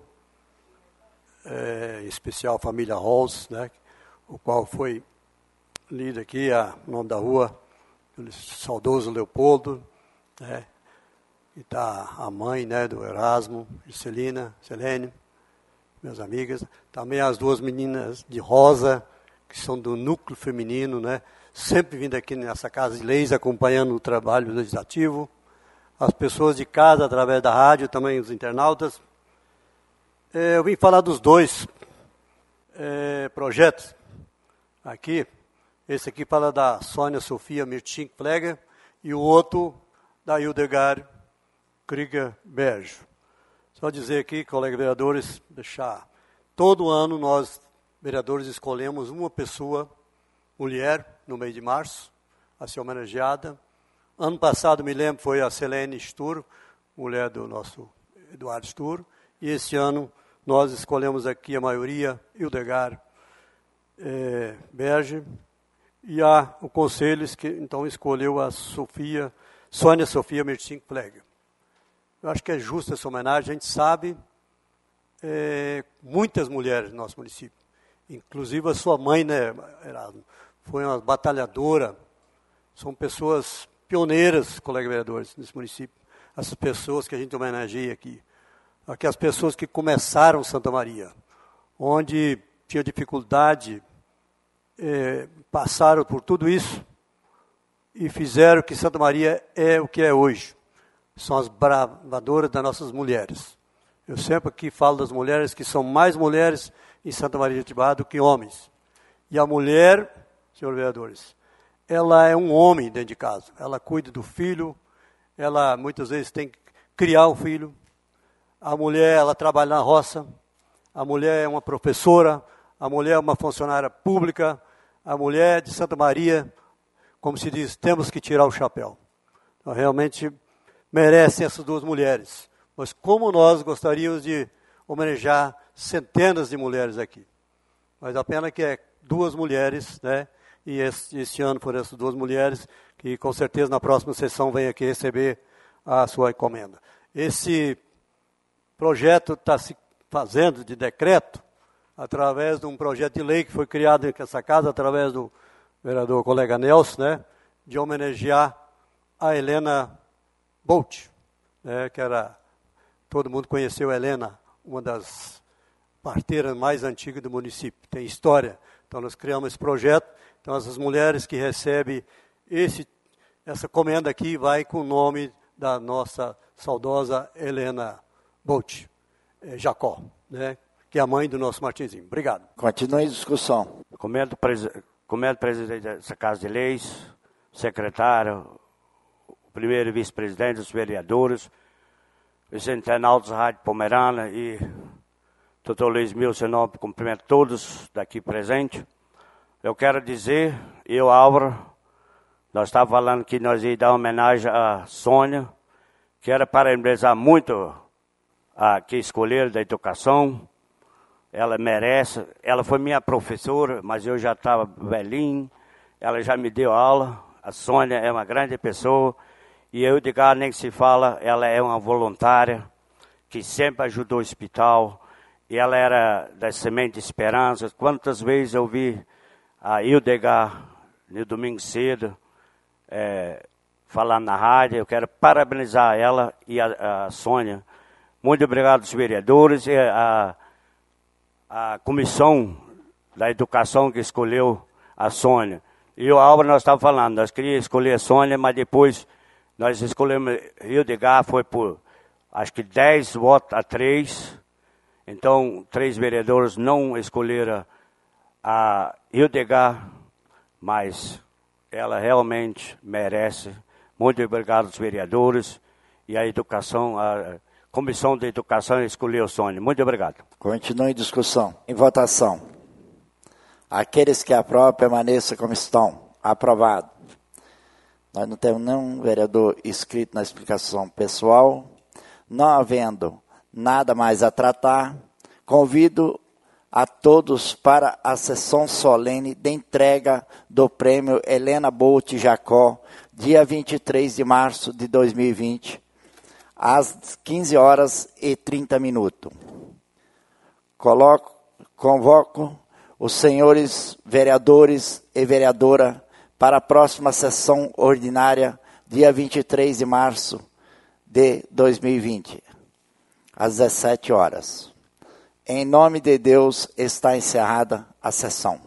É, em especial a família Rolls, né, o qual foi lido aqui, a nome da rua, pelo saudoso Leopoldo, né, e está a mãe, né, do Erasmo, Juscelina, Selene, minhas amigas, também as duas meninas de rosa, que são do núcleo feminino, né, sempre vindo aqui nessa casa de leis, acompanhando o trabalho legislativo, as pessoas de casa, através da rádio, também os internautas. Eu vim falar dos dois é, projetos aqui. Esse aqui fala da Sônia Sofia Mitching-Flerger e o outro da Hildegard Krüger-Berger. Só dizer aqui, colegas vereadores, deixar. Todo ano nós, vereadores, escolhemos uma pessoa, mulher, no mês de março, a ser homenageada. Ano passado, me lembro, foi a Selene Stur, mulher do nosso Eduardo Stur. E esse ano nós escolhemos aqui a maioria, Hildegard é, Berger, e a, o Conselho que então escolheu a Sofia, Sônia Sofia Mitching-Flerger. Eu acho que é justa essa homenagem, a gente sabe é, muitas mulheres no nosso município, inclusive a sua mãe, né, Erasmo, foi uma batalhadora, são pessoas pioneiras, colegas vereadores, nesse município, essas pessoas que a gente homenageia aqui. Aqui as pessoas que começaram Santa Maria, onde tinha dificuldade, é, passaram por tudo isso e fizeram que Santa Maria é o que é hoje. São as bravadoras das nossas mulheres. Eu sempre aqui falo das mulheres que são mais mulheres em Santa Maria de Jetibá do que homens. E a mulher, senhores vereadores, ela é um homem dentro de casa. Ela cuida do filho, ela muitas vezes tem que criar o filho. A mulher, ela trabalha na roça, a mulher é uma professora, a mulher é uma funcionária pública, a mulher de Santa Maria, como se diz, temos que tirar o chapéu. Então, realmente merecem essas duas mulheres. Mas como nós gostaríamos de homenagear centenas de mulheres aqui. Mas a pena que é duas mulheres, né? E esse, esse ano foram essas duas mulheres, que com certeza na próxima sessão vem aqui receber a sua encomenda. Esse projeto está se fazendo de decreto, através de um projeto de lei que foi criado nessa casa, através do vereador colega Nelson, né? De homenagear a Helena Bolt, né? Que era, todo mundo conheceu a Helena, uma das parteiras mais antigas do município, tem história. Então nós criamos esse projeto, então essas mulheres que recebem esse, essa comenda aqui vai com o nome da nossa saudosa Helena Bolt, eh, Jacó, né? Que é a mãe do nosso Martinzinho. Obrigado. Continue a discussão. Comendo o presidente dessa Casa de Leis, secretário, o primeiro vice-presidente, os vereadores, os internautas da Rádio Pomerana e doutor Luiz Milson, cumprimento todos daqui presentes. Eu quero dizer, eu, Álvaro, nós estávamos falando que nós íamos dar homenagem a Sônia, quero parabenizar muito a que escolheram da educação, ela merece, ela foi minha professora, mas eu já estava velhinho, ela já me deu aula, a Sônia é uma grande pessoa, e eu, de cara, nem que se fala, ela é uma voluntária, que sempre ajudou o hospital, e ela era da Semente de Esperança. Quantas vezes eu vi a Hildegard, no domingo cedo, é, falando na rádio, eu quero parabenizar ela e a, a Sônia. Muito obrigado aos vereadores e a, a comissão da educação que escolheu a Sônia. E o Álvaro, nós estávamos falando, nós queríamos escolher a Sônia, mas depois nós escolhemos Hildegard, foi por, acho que dez votos a três. Então, três vereadores não escolheram a Hildegard, mas ela realmente merece. Muito obrigado aos vereadores e a educação, a Comissão de Educação escolheu a Sônia. Muito obrigado. Continue em discussão. Em votação. Aqueles que aprovam, permaneçam como estão. Aprovado. Nós não temos nenhum vereador inscrito na explicação pessoal. Não havendo nada mais a tratar, convido a todos para a sessão solene de entrega do prêmio Helena Bolt Jacó, dia vinte e três de março de dois mil e vinte, às quinze horas e trinta minutos. Coloco, convoco os senhores vereadores e vereadora para a próxima sessão ordinária, dia vinte e três de março de dois mil e vinte, às dezessete horas. Em nome de Deus, está encerrada a sessão.